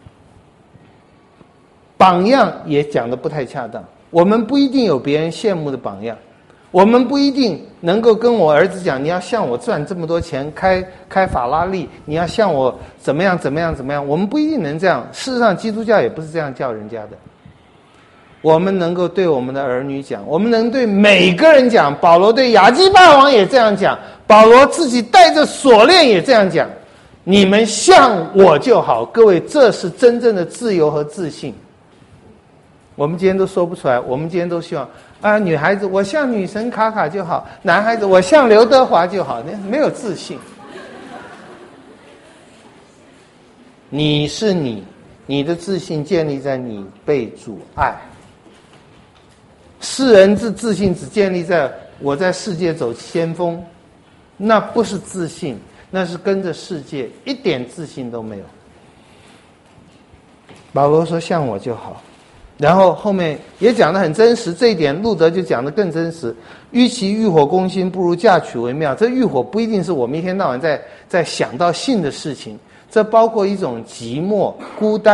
榜样也讲得不太恰当，我们不一定有别人羡慕的榜样，我们不一定能够跟我儿子讲，你要像我赚这么多钱，开开法拉利，你要像我怎么样怎么样怎么样，我们不一定能这样。事实上基督教也不是这样教人家的。我们能够对我们的儿女讲，我们能对每个人讲，保罗对亚基帕王也这样讲，保罗自己带着锁链也这样讲，你们像我就好。各位，这是真正的自由和自信。我们今天都说不出来，我们今天都希望啊，女孩子我像女神卡卡就好，男孩子我像刘德华就好，没有自信。你是你，你的自信建立在你被主爱。世人之自信只建立在我在世界走先锋，那不是自信，那是跟着世界，一点自信都没有。保罗说像我就好，然后后面也讲得很真实，这一点路德就讲得更真实。与其欲火攻心，不如嫁娶为妙。这欲火不一定是我们一天到晚在在想到性的事情，这包括一种寂寞、孤单、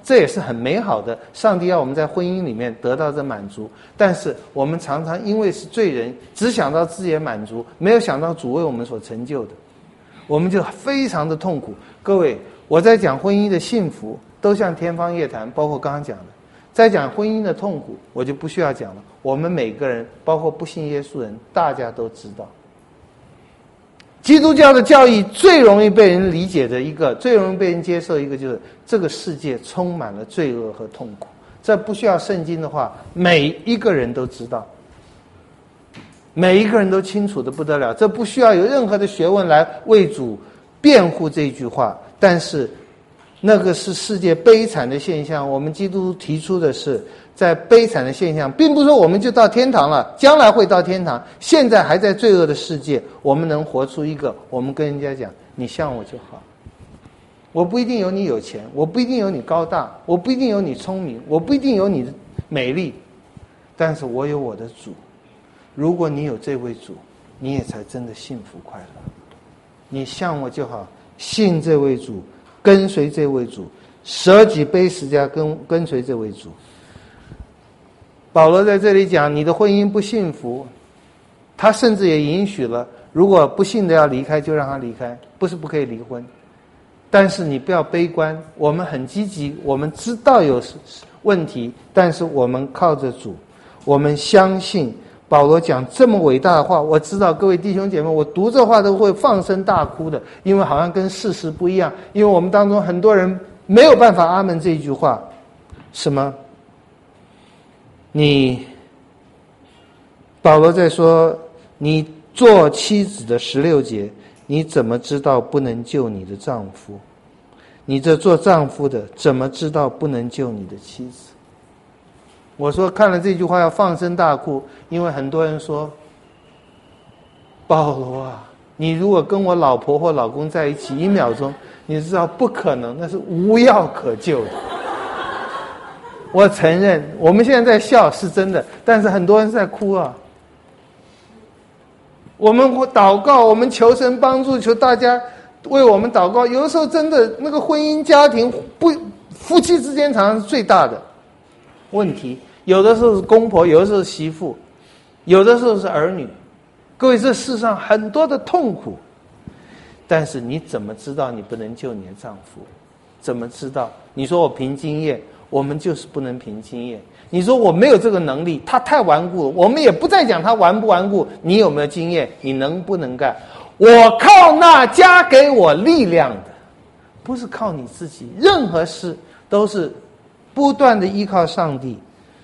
这也是很美好的，上帝要我们在婚姻里面得到这满足。但是我们常常因为是罪人，只想到自己的满足，没有想到主为我们所成就的，我们就非常的痛苦。各位，我在讲婚姻的幸福都像天方夜谭，包括刚刚讲的，在讲婚姻的痛苦我就不需要讲了，我们每个人包括不信耶稣人大家都知道。基督教的教义最容易被人理解的一个，最容易被人接受一个，就是这个世界充满了罪恶和痛苦。这不需要圣经的话，每一个人都知道，每一个人都清楚的不得了。这不需要有任何的学问来为主辩护这一句话。但是那个是世界悲惨的现象，我们基督提出的是，在悲惨的现象，并不是说我们就到天堂了，将来会到天堂，现在还在罪恶的世界，我们能活出一个，我们跟人家讲，你像我就好。我不一定有你有钱，我不一定有你高大，我不一定有你聪明，我不一定有你美丽，但是我有我的主。如果你有这位主，你也才真的幸福快乐。你像我就好，信这位主，跟随这位主，舍己背十字架，跟跟随这位主。保罗在这里讲，你的婚姻不幸福，他甚至也允许了，如果不幸的要离开，就让他离开，不是不可以离婚。但是你不要悲观，我们很积极，我们知道有问题，但是我们靠着主，我们相信。保罗讲这么伟大的话，我知道各位弟兄姐妹，我读这话都会放声大哭的，因为好像跟事实不一样，因为我们当中很多人没有办法阿门这一句话。什么？你保罗在说，你做妻子的十六节，你怎么知道不能救你的丈夫？你这做丈夫的怎么知道不能救你的妻子？我说看了这句话要放声大哭，因为很多人说，保罗啊，你如果跟我老婆或老公在一起一秒钟，你知道不可能，那是无药可救的。我承认我们现在在笑是真的，但是很多人在哭啊。我们会祷告，我们求神帮助，求大家为我们祷告。有的时候真的那个婚姻家庭不夫妻之间常常是最大的问题，有的时候是公婆，有的时候是媳妇，有的时候是儿女。各位，这世上很多的痛苦，但是你怎么知道你不能救你的丈夫？怎么知道？你说我凭经验，我们就是不能凭经验。你说我没有这个能力，他太顽固了，我们也不再讲他顽不顽固，你有没有经验？你能不能干？我靠那加给我力量的，不是靠你自己，任何事都是不断的依靠上帝。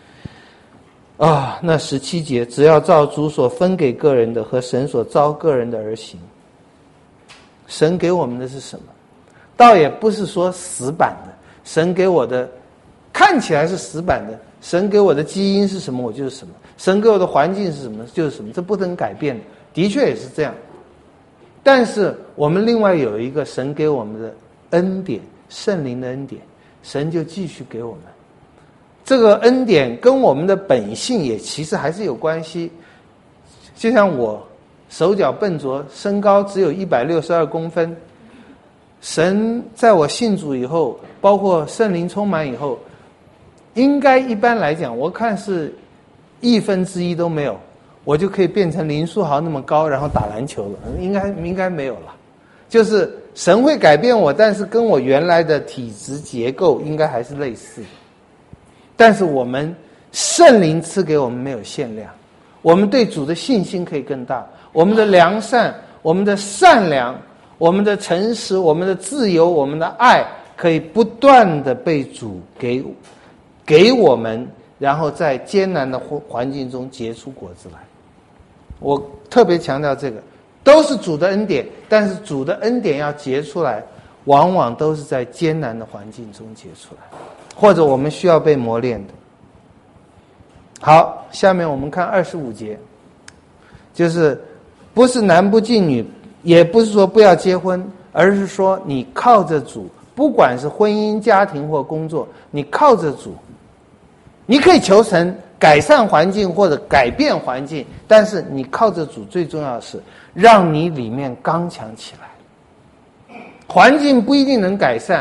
啊，那十七节，只要照主所分给个人的和神所召个人的而行。神给我们的是什么？倒也不是说死板的，神给我的看起来是死板的，神给我的基因是什么我就是什么，神给我的环境是什么就是什么，这不能改变的，的确也是这样。但是我们另外有一个神给我们的恩典，圣灵的恩典，神就继续给我们。这个恩典跟我们的本性也其实还是有关系。就像我手脚笨拙，身高只有一百六十二公分，神在我信主以后，包括圣灵充满以后，应该一般来讲我看是亿分之一都没有，我就可以变成林书豪那么高，然后打篮球了，应该应该没有了。就是神会改变我，但是跟我原来的体质结构应该还是类似的。但是我们圣灵赐给我们没有限量，我们对主的信心可以更大，我们的良善，我们的善良，我们的诚实，我们的自由，我们的爱，可以不断的被主给给我们，然后在艰难的环境中结出果子来。我特别强调这个，都是主的恩典，但是主的恩典要结出来，往往都是在艰难的环境中结出来，或者我们需要被磨练的。好，下面我们看二十五节，就是不是男不敬女，也不是说不要结婚，而是说你靠着主，不管是婚姻、家庭或工作，你靠着主，你可以求神改善环境或者改变环境，但是你靠着主，最重要的是让你里面刚强起来。环境不一定能改善，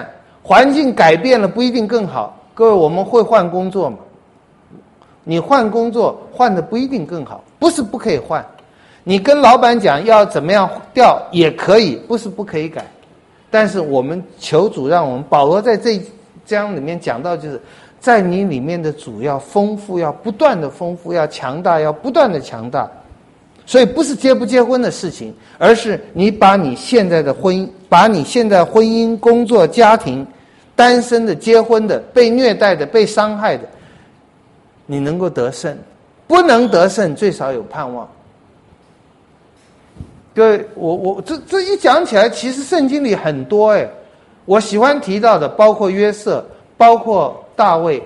环境改变了不一定更好。各位，我们会换工作吗？你换工作换的不一定更好，不是不可以换。你跟老板讲要怎么样调也可以，不是不可以改。但是我们求主让我们，保罗在这一章里面讲到，就是在你里面的主要丰富，要不断的丰富，要强大，要不断的强大。所以不是结不结婚的事情，而是你把你现在的婚姻，把你现在婚姻、工作、家庭、单身的、结婚的、被虐待的、被伤害的，你能够得胜。不能得胜，最少有盼望。各位，我我这这一讲起来，其实圣经里很多哎，我喜欢提到的，包括约瑟，包括大卫。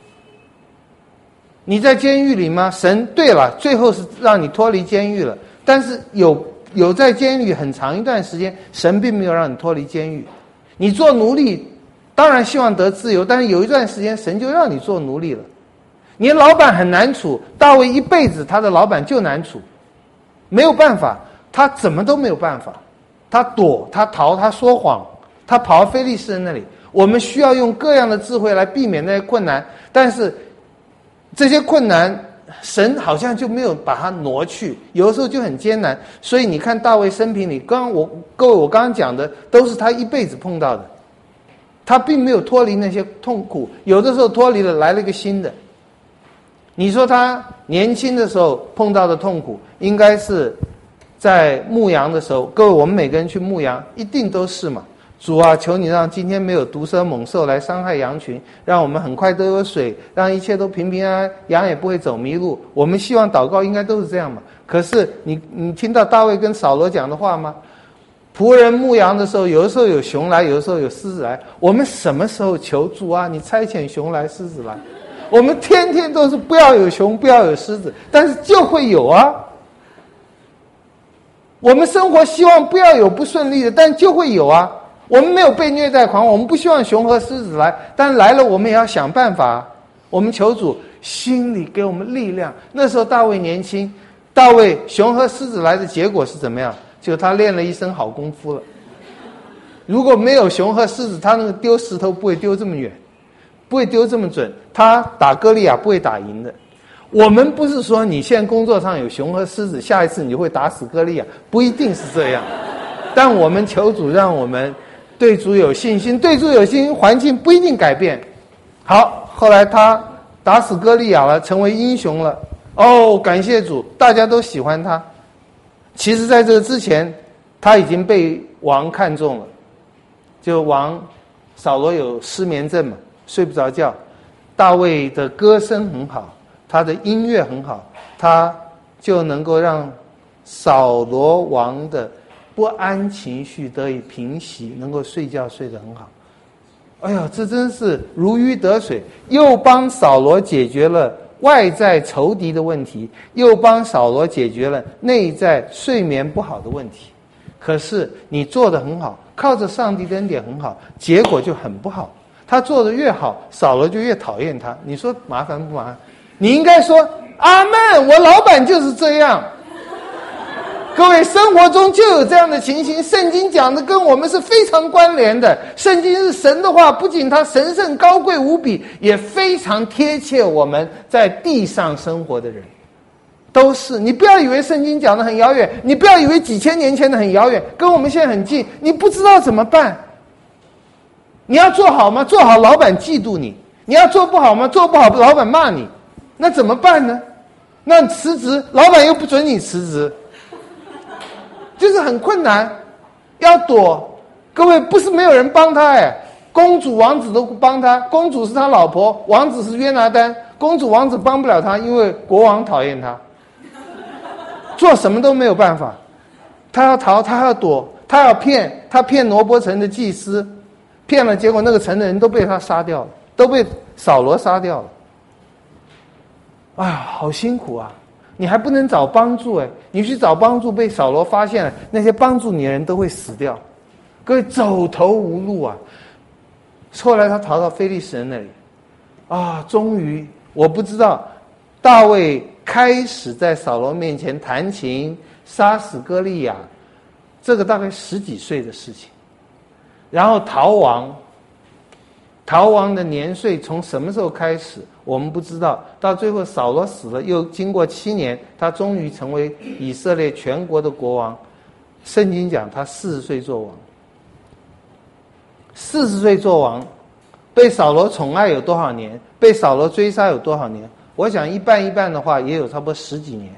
你在监狱里吗？神对了，最后是让你脱离监狱了，但是有有在监狱很长一段时间，神并没有让你脱离监狱。你做奴隶，当然希望得自由，但是有一段时间，神就让你做奴隶了。你的老板很难处，大卫一辈子他的老板就难处，没有办法。他怎么都没有办法，他躲，他逃，他说谎，他跑到非利士人那里。我们需要用各样的智慧来避免那些困难，但是这些困难，神好像就没有把它挪去，有的时候就很艰难。所以你看大卫生平里，刚刚我各位我刚刚讲的都是他一辈子碰到的，他并没有脱离那些痛苦，有的时候脱离了，来了一个新的。你说他年轻的时候碰到的痛苦，应该是在牧羊的时候，各位我们每个人去牧羊一定都是嘛。主啊，求你让今天没有毒蛇猛兽来伤害羊群，让我们很快都有水，让一切都平平安安，羊也不会走迷路。我们希望祷告应该都是这样嘛。可是你你听到大卫跟扫罗讲的话吗？仆人牧羊的时候，有的时候有熊来，有的时候有狮子来。我们什么时候求主啊？你差遣熊来，狮子来。我们天天都是不要有熊，不要有狮子，但是就会有啊。我们生活希望不要有不顺利的，但就会有啊。我们没有被虐待狂，我们不希望熊和狮子来，但来了我们也要想办法。我们求主心里给我们力量。那时候大卫年轻，大卫熊和狮子来的结果是怎么样？就他练了一身好功夫了。如果没有熊和狮子，他那个丢石头不会丢这么远，不会丢这么准，他打歌利亚不会打赢的。我们不是说你现在工作上有熊和狮子，下一次你就会打死歌利亚，不一定是这样。但我们求主让我们对主有信心，对主有信心，环境不一定改变。好，后来他打死歌利亚了，成为英雄了。哦，感谢主，大家都喜欢他。其实在这个之前，他已经被王看中了。就王扫罗有失眠症嘛，睡不着觉。大卫的歌声很好，他的音乐很好，他就能够让扫罗王的不安情绪得以平息，能够睡觉睡得很好。哎呀，这真是如鱼得水，又帮扫罗解决了外在仇敌的问题，又帮扫罗解决了内在睡眠不好的问题。可是你做得很好，靠着上帝的恩典很好，结果就很不好。他做得越好，扫罗就越讨厌他。你说麻烦不麻烦？你应该说阿们，我老板就是这样。各位，生活中就有这样的情形，圣经讲的跟我们是非常关联的。圣经是神的话，不仅它神圣高贵无比，也非常贴切我们在地上生活的人。都是，你不要以为圣经讲的很遥远，你不要以为几千年前的很遥远，跟我们现在很近，你不知道怎么办。你要做好吗？做好，老板嫉妒你；你要做不好吗？做不好，老板骂你。那怎么办呢？那你辞职，老板又不准你辞职。就是很困难，要躲。各位，不是没有人帮他哎，公主王子都不帮他，公主是他老婆，王子是约拿单，公主王子帮不了他，因为国王讨厌他，做什么都没有办法。他要逃，他要躲，他要骗，他骗罗伯城的祭司，骗了，结果那个城的人都被他杀掉了，都被扫罗杀掉了。哎呀，好辛苦啊！你还不能找帮助哎，你去找帮助被扫罗发现了，那些帮助你的人都会死掉。各位，走投无路啊！后来他逃到非利士人那里，啊，终于我不知道，大卫开始在扫罗面前弹琴，杀死歌利亚，这个大概十几岁的事情，然后逃亡， 逃亡的年岁从什么时候开始我们不知道，到最后扫罗死了，又经过七年，他终于成为以色列全国的国王。圣经讲他四十岁做王，四十岁做王，被扫罗宠爱有多少年？被扫罗追杀有多少年？我想一半一半的话，也有差不多十几年。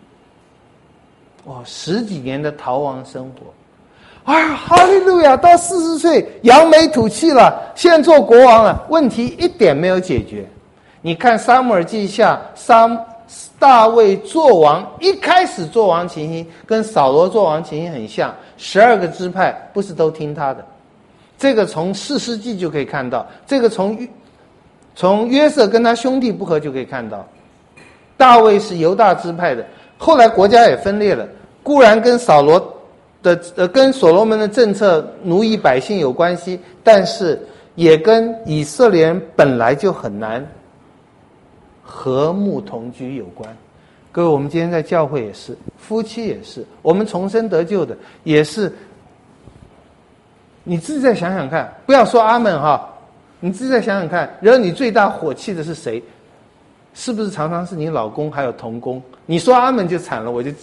哦，十几年的逃亡生活。啊，哈利路亚！到四十岁扬眉吐气了，现在做国王了，问题一点没有解决。你看撒母耳记下，撒大卫做王，一开始做王情形跟扫罗做王情形很像，十二个支派不是都听他的。这个从士师记就可以看到，这个从从约瑟跟他兄弟不和就可以看到。大卫是犹大支派的，后来国家也分裂了，固然跟扫罗的呃跟所罗门的政策奴役百姓有关系，但是也跟以色列人本来就很难和睦同居有关。各位，我们今天在教会也是，夫妻也是，我们重生得救的也是。你自己再想想看，不要说阿门哈，你自己再想想看，惹你最大火气的是谁？是不是常常是你老公还有同工？你说阿门就惨了，我就。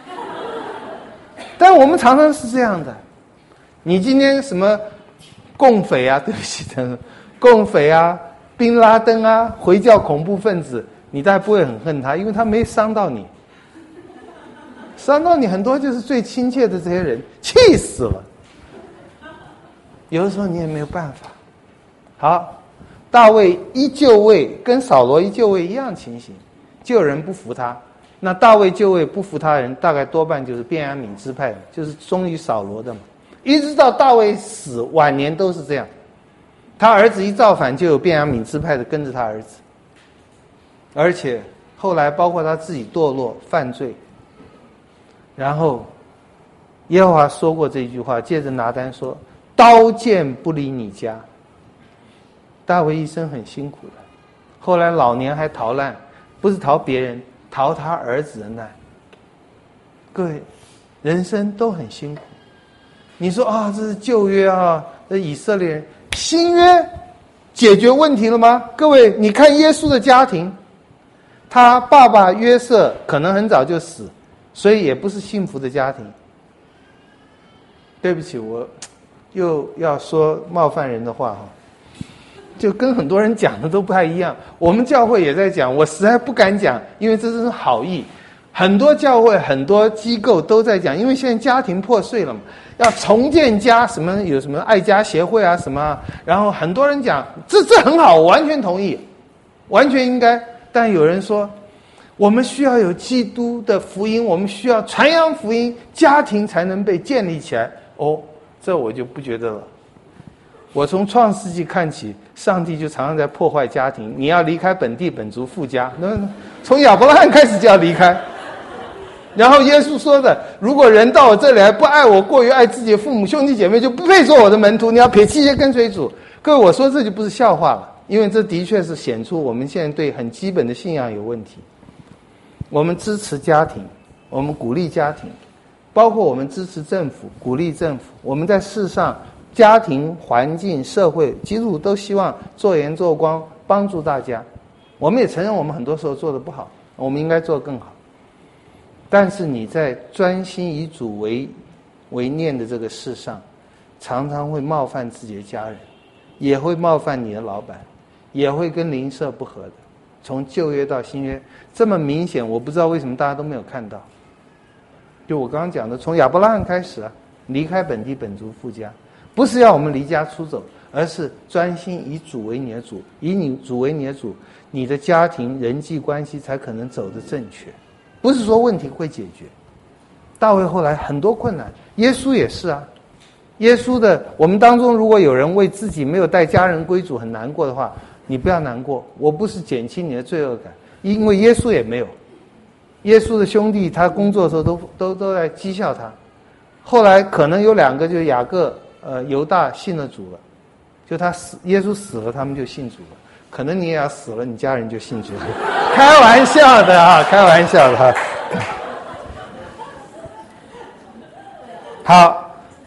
但我们常常是这样的，你今天什么共匪啊，对不起，共匪啊，宾拉登啊，回教恐怖分子，你大概不会很恨他，因为他没伤到你，伤到你很多就是最亲切的这些人，气死了。有的时候你也没有办法。好，大卫一就位，跟扫罗一就位一样情形，就有人不服他。那大卫就位不服他的人，大概多半就是便雅悯支派的，就是忠于扫罗的嘛。一直到大卫死，晚年都是这样。他儿子一造反，就有便雅悯支派的跟着他儿子。而且后来包括他自己堕落犯罪，然后耶和华说过这句话，借着拿单说，刀剑不离你家。大卫一生很辛苦的，后来老年还逃难，不是逃别人，逃他儿子的难。各位，人生都很辛苦。你说啊，这是旧约啊，这以色列人，新约解决问题了吗？各位，你看耶稣的家庭，他爸爸约瑟可能很早就死，所以也不是幸福的家庭。对不起，我又要说冒犯人的话哈，就跟很多人讲的都不太一样。我们教会也在讲，我实在不敢讲，因为这是好意。很多教会、很多机构都在讲，因为现在家庭破碎了嘛，要重建家，什么有什么爱家协会啊什么啊，然后很多人讲这这很好，我完全同意，完全应该。但有人说，我们需要有基督的福音，我们需要传扬福音，家庭才能被建立起来。哦，这我就不觉得了。我从创世纪看起，上帝就常常在破坏家庭。你要离开本地本族父家，那从亚伯拉罕开始就要离开。然后耶稣说的，如果人到我这里来不爱我过于爱自己的父母兄弟姐妹，就不配做我的门徒。你要撇弃一些跟随主。各位，我说这就不是笑话了，因为这的确是显出我们现在对很基本的信仰有问题。我们支持家庭，我们鼓励家庭，包括我们支持政府，鼓励政府。我们在世上家庭、环境、社会，基督徒都希望做盐做光，帮助大家。我们也承认我们很多时候做得不好，我们应该做得更好。但是你在专心以主为为念的这个事上，常常会冒犯自己的家人，也会冒犯你的老板，也会跟邻舍不和的。从旧约到新约这么明显，我不知道为什么大家都没有看到。就我刚刚讲的，从亚伯拉罕开始啊，离开本地本族父家，不是要我们离家出走，而是专心以主为你的主，以你主为你的主，你的家庭人际关系才可能走得正确。不是说问题会解决。大卫后来很多困难，耶稣也是啊。耶稣的，我们当中如果有人为自己没有带家人归主很难过的话，你不要难过，我不是减轻你的罪恶感，因为耶稣也没有。耶稣的兄弟他工作的时候都都都在讥笑他。后来可能有两个，就是雅各、呃犹大信了主了，就他死，耶稣死了，他们就信主了。可能你也要死了，你家人就信主了。开玩笑的啊，开玩笑的啊。好，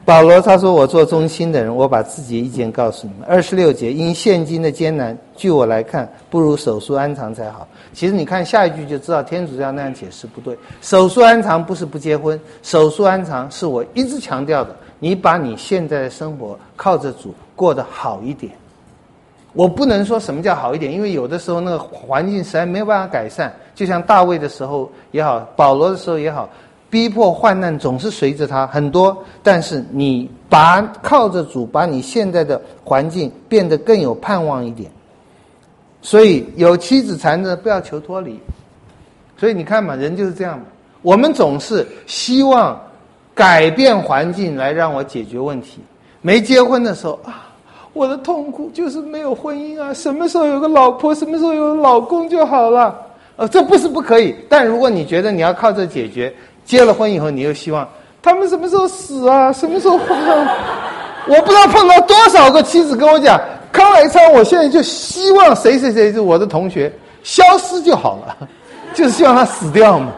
保罗他说我做忠心的人，我把自己的意见告诉你们。二十六节，因现今的艰难，据我来看，不如手术安藏才好。其实你看下一句就知道天主教那样解释不对。手术安藏不是不结婚，手术安藏是我一直强调的，你把你现在的生活靠着主过得好一点。我不能说什么叫好一点，因为有的时候那个环境实在没有办法改善，就像大卫的时候也好，保罗的时候也好，逼迫患难总是随着他很多，但是你把靠着主把你现在的环境变得更有盼望一点。所以有妻子缠着不要求脱离。所以你看嘛，人就是这样嘛，我们总是希望改变环境来让我解决问题。没结婚的时候啊，我的痛苦就是没有婚姻啊，什么时候有个老婆，什么时候有个老公就好了。呃，这不是不可以，但如果你觉得你要靠这解决，结了婚以后你又希望他们什么时候死啊，什么时候活啊。我不知道碰到多少个妻子跟我讲，康来昌，我现在就希望谁谁谁是我的同学消失就好了，就是希望他死掉嘛。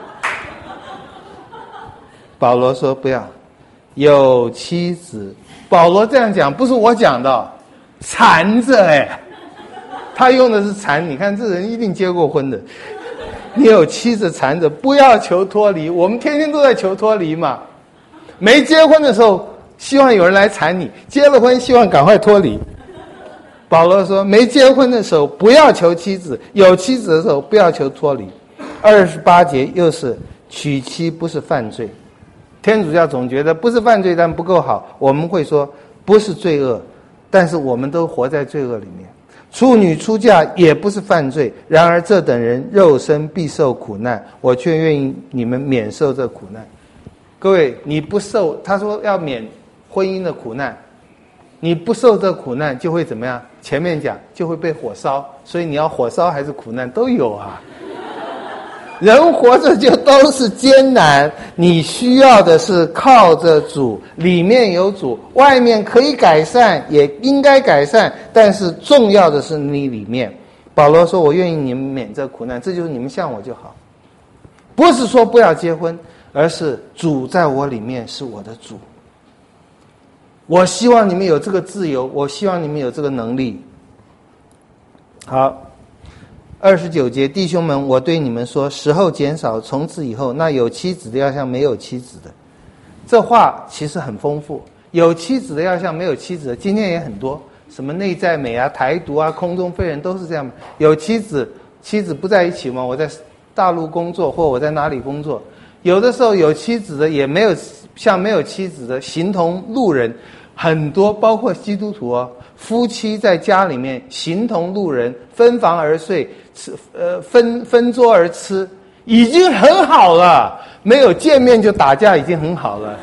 保罗说不要有妻子，保罗这样讲不是我讲的，缠着哎，他用的是缠，你看这人一定结过婚的。你有妻子缠着，不要求脱离。我们天天都在求脱离嘛。没结婚的时候希望有人来缠你，结了婚希望赶快脱离。保罗说没结婚的时候不要求妻子，有妻子的时候不要求脱离。二十八节又是娶妻不是犯罪。天主教总觉得不是犯罪但不够好，我们会说不是罪恶，但是我们都活在罪恶里面。处女出嫁也不是犯罪，然而这等人肉身必受苦难，我却愿意你们免受这苦难。各位，你不受，他说要免婚姻的苦难，你不受这苦难就会怎么样？前面讲就会被火烧，所以你要火烧还是苦难都有啊。人活着就都是艰难，你需要的是靠着主，里面有主，外面可以改善，也应该改善，但是重要的是你里面。保罗说我愿意你们免这苦难，这就是你们像我就好。不是说不要结婚，而是主在我里面是我的主。我希望你们有这个自由，我希望你们有这个能力。好，二十九节，弟兄们，我对你们说，时候减少，从此以后，那有妻子的要像没有妻子的。这话其实很丰富，有妻子的要像没有妻子的，今天也很多，什么内在美啊、台独啊、空中飞人都是这样。有妻子，妻子不在一起吗？我在大陆工作，或我在哪里工作？有的时候有妻子的也没有像没有妻子的，形同路人。很多包括基督徒哦，夫妻在家里面形同路人，分房而睡，吃呃分分桌而吃，已经很好了。没有见面就打架，已经很好了。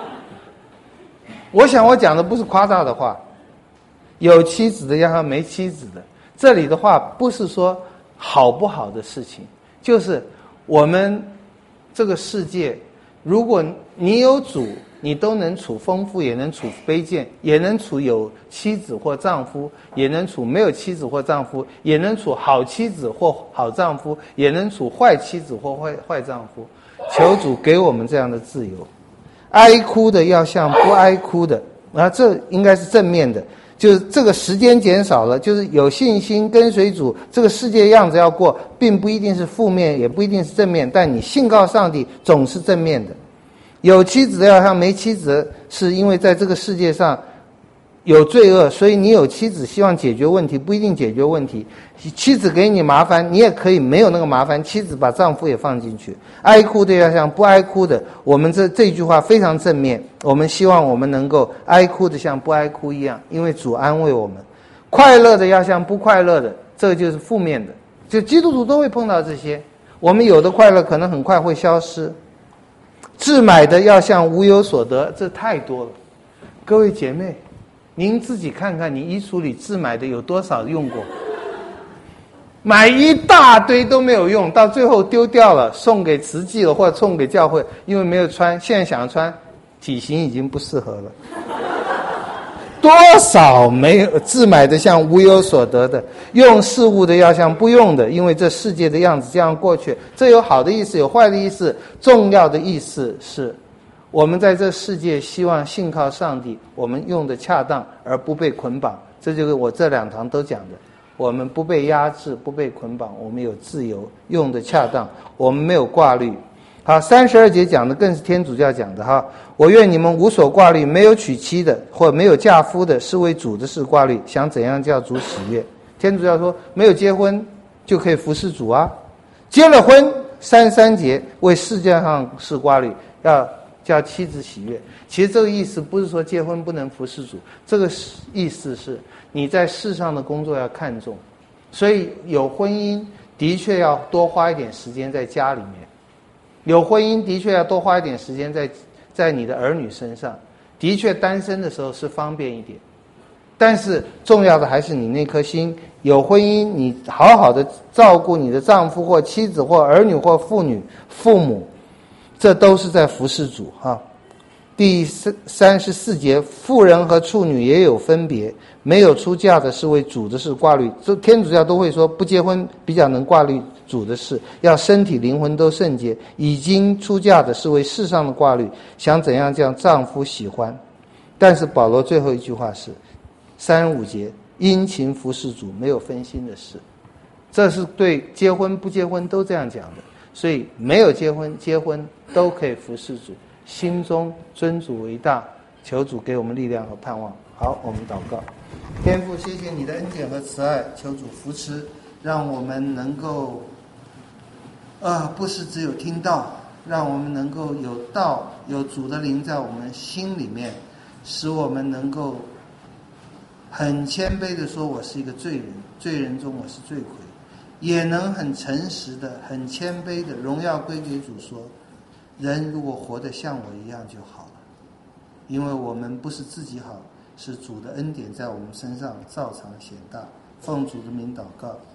我想我讲的不是夸大的话，有妻子的要像没妻子的。这里的话不是说好不好的事情，就是我们这个世界，如果你有主，你都能处丰富，也能处卑贱，也能处有妻子或丈夫，也能处没有妻子或丈夫，也能处好妻子或好丈夫，也能处坏妻子或坏坏丈夫。求主给我们这样的自由。哀哭的要像不哀哭的，啊，这应该是正面的，就是这个时间减少了，就是有信心跟随主，这个世界样子要过，并不一定是负面，也不一定是正面，但你信靠上帝总是正面的。有妻子的要像没妻子的，是因为在这个世界上有罪恶，所以你有妻子希望解决问题，不一定解决问题。妻子给你麻烦，你也可以没有那个麻烦，妻子把丈夫也放进去。哀哭的要像不哀哭的，我们这这句话非常正面，我们希望我们能够哀哭的像不哀哭一样，因为主安慰我们。快乐的要像不快乐的，这个就是负面的，就基督徒都会碰到这些。我们有的快乐可能很快会消失。自买的要像无有所得，这太多了。各位姐妹，您自己看看你衣橱里自买的有多少用过？买一大堆都没有用，到最后丢掉了，送给慈济了，或者送给教会，因为没有穿，现在想穿，体型已经不适合了。多少没有自买的像无有所得的，用事物的要像不用的，因为这世界的样子这样过去。这有好的意思，有坏的意思，重要的意思是我们在这世界希望信靠上帝，我们用的恰当而不被捆绑，这就是我这两堂都讲的。我们不被压制，不被捆绑，我们有自由，用的恰当，我们没有挂虑。好，三十二节讲的更是天主教讲的哈。我愿你们无所挂虑，没有娶妻的或没有嫁夫的，是为主的事挂虑，想怎样叫主喜悦。天主教说没有结婚就可以服侍主啊，结了婚三十三节为世界上事挂虑，要叫妻子喜悦。其实这个意思不是说结婚不能服侍主，这个意思是你在世上的工作要看重，所以有婚姻的确要多花一点时间在家里面，有婚姻的确要多花一点时间在在你的儿女身上，的确单身的时候是方便一点，但是重要的还是你那颗心。有婚姻，你好好的照顾你的丈夫或妻子或儿女或妇女父母，这都是在服侍主哈。第三十四节，妇人和处女也有分别，没有出嫁的是为主的事挂虑。这天主教都会说不结婚比较能挂虑主的事，要身体灵魂都圣洁。已经出嫁的是为世上的挂虑，想怎样将丈夫喜欢。但是保罗最后一句话是三十五节，殷勤服侍主，没有分心的事。这是对结婚不结婚都这样讲的，所以没有结婚结婚都可以服侍主，心中尊主为大，求主给我们力量和盼望。好，我们祷告。天父，谢谢你的恩典和慈爱，求主扶持，让我们能够啊，不是只有听道，让我们能够有道，有主的灵在我们心里面，使我们能够很谦卑的说我是一个罪人，罪人中我是罪魁，也能很诚实的很谦卑的荣耀归给主，说人如果活得像我一样就好了，因为我们不是自己好，是主的恩典在我们身上照常显大。奉主的名祷告。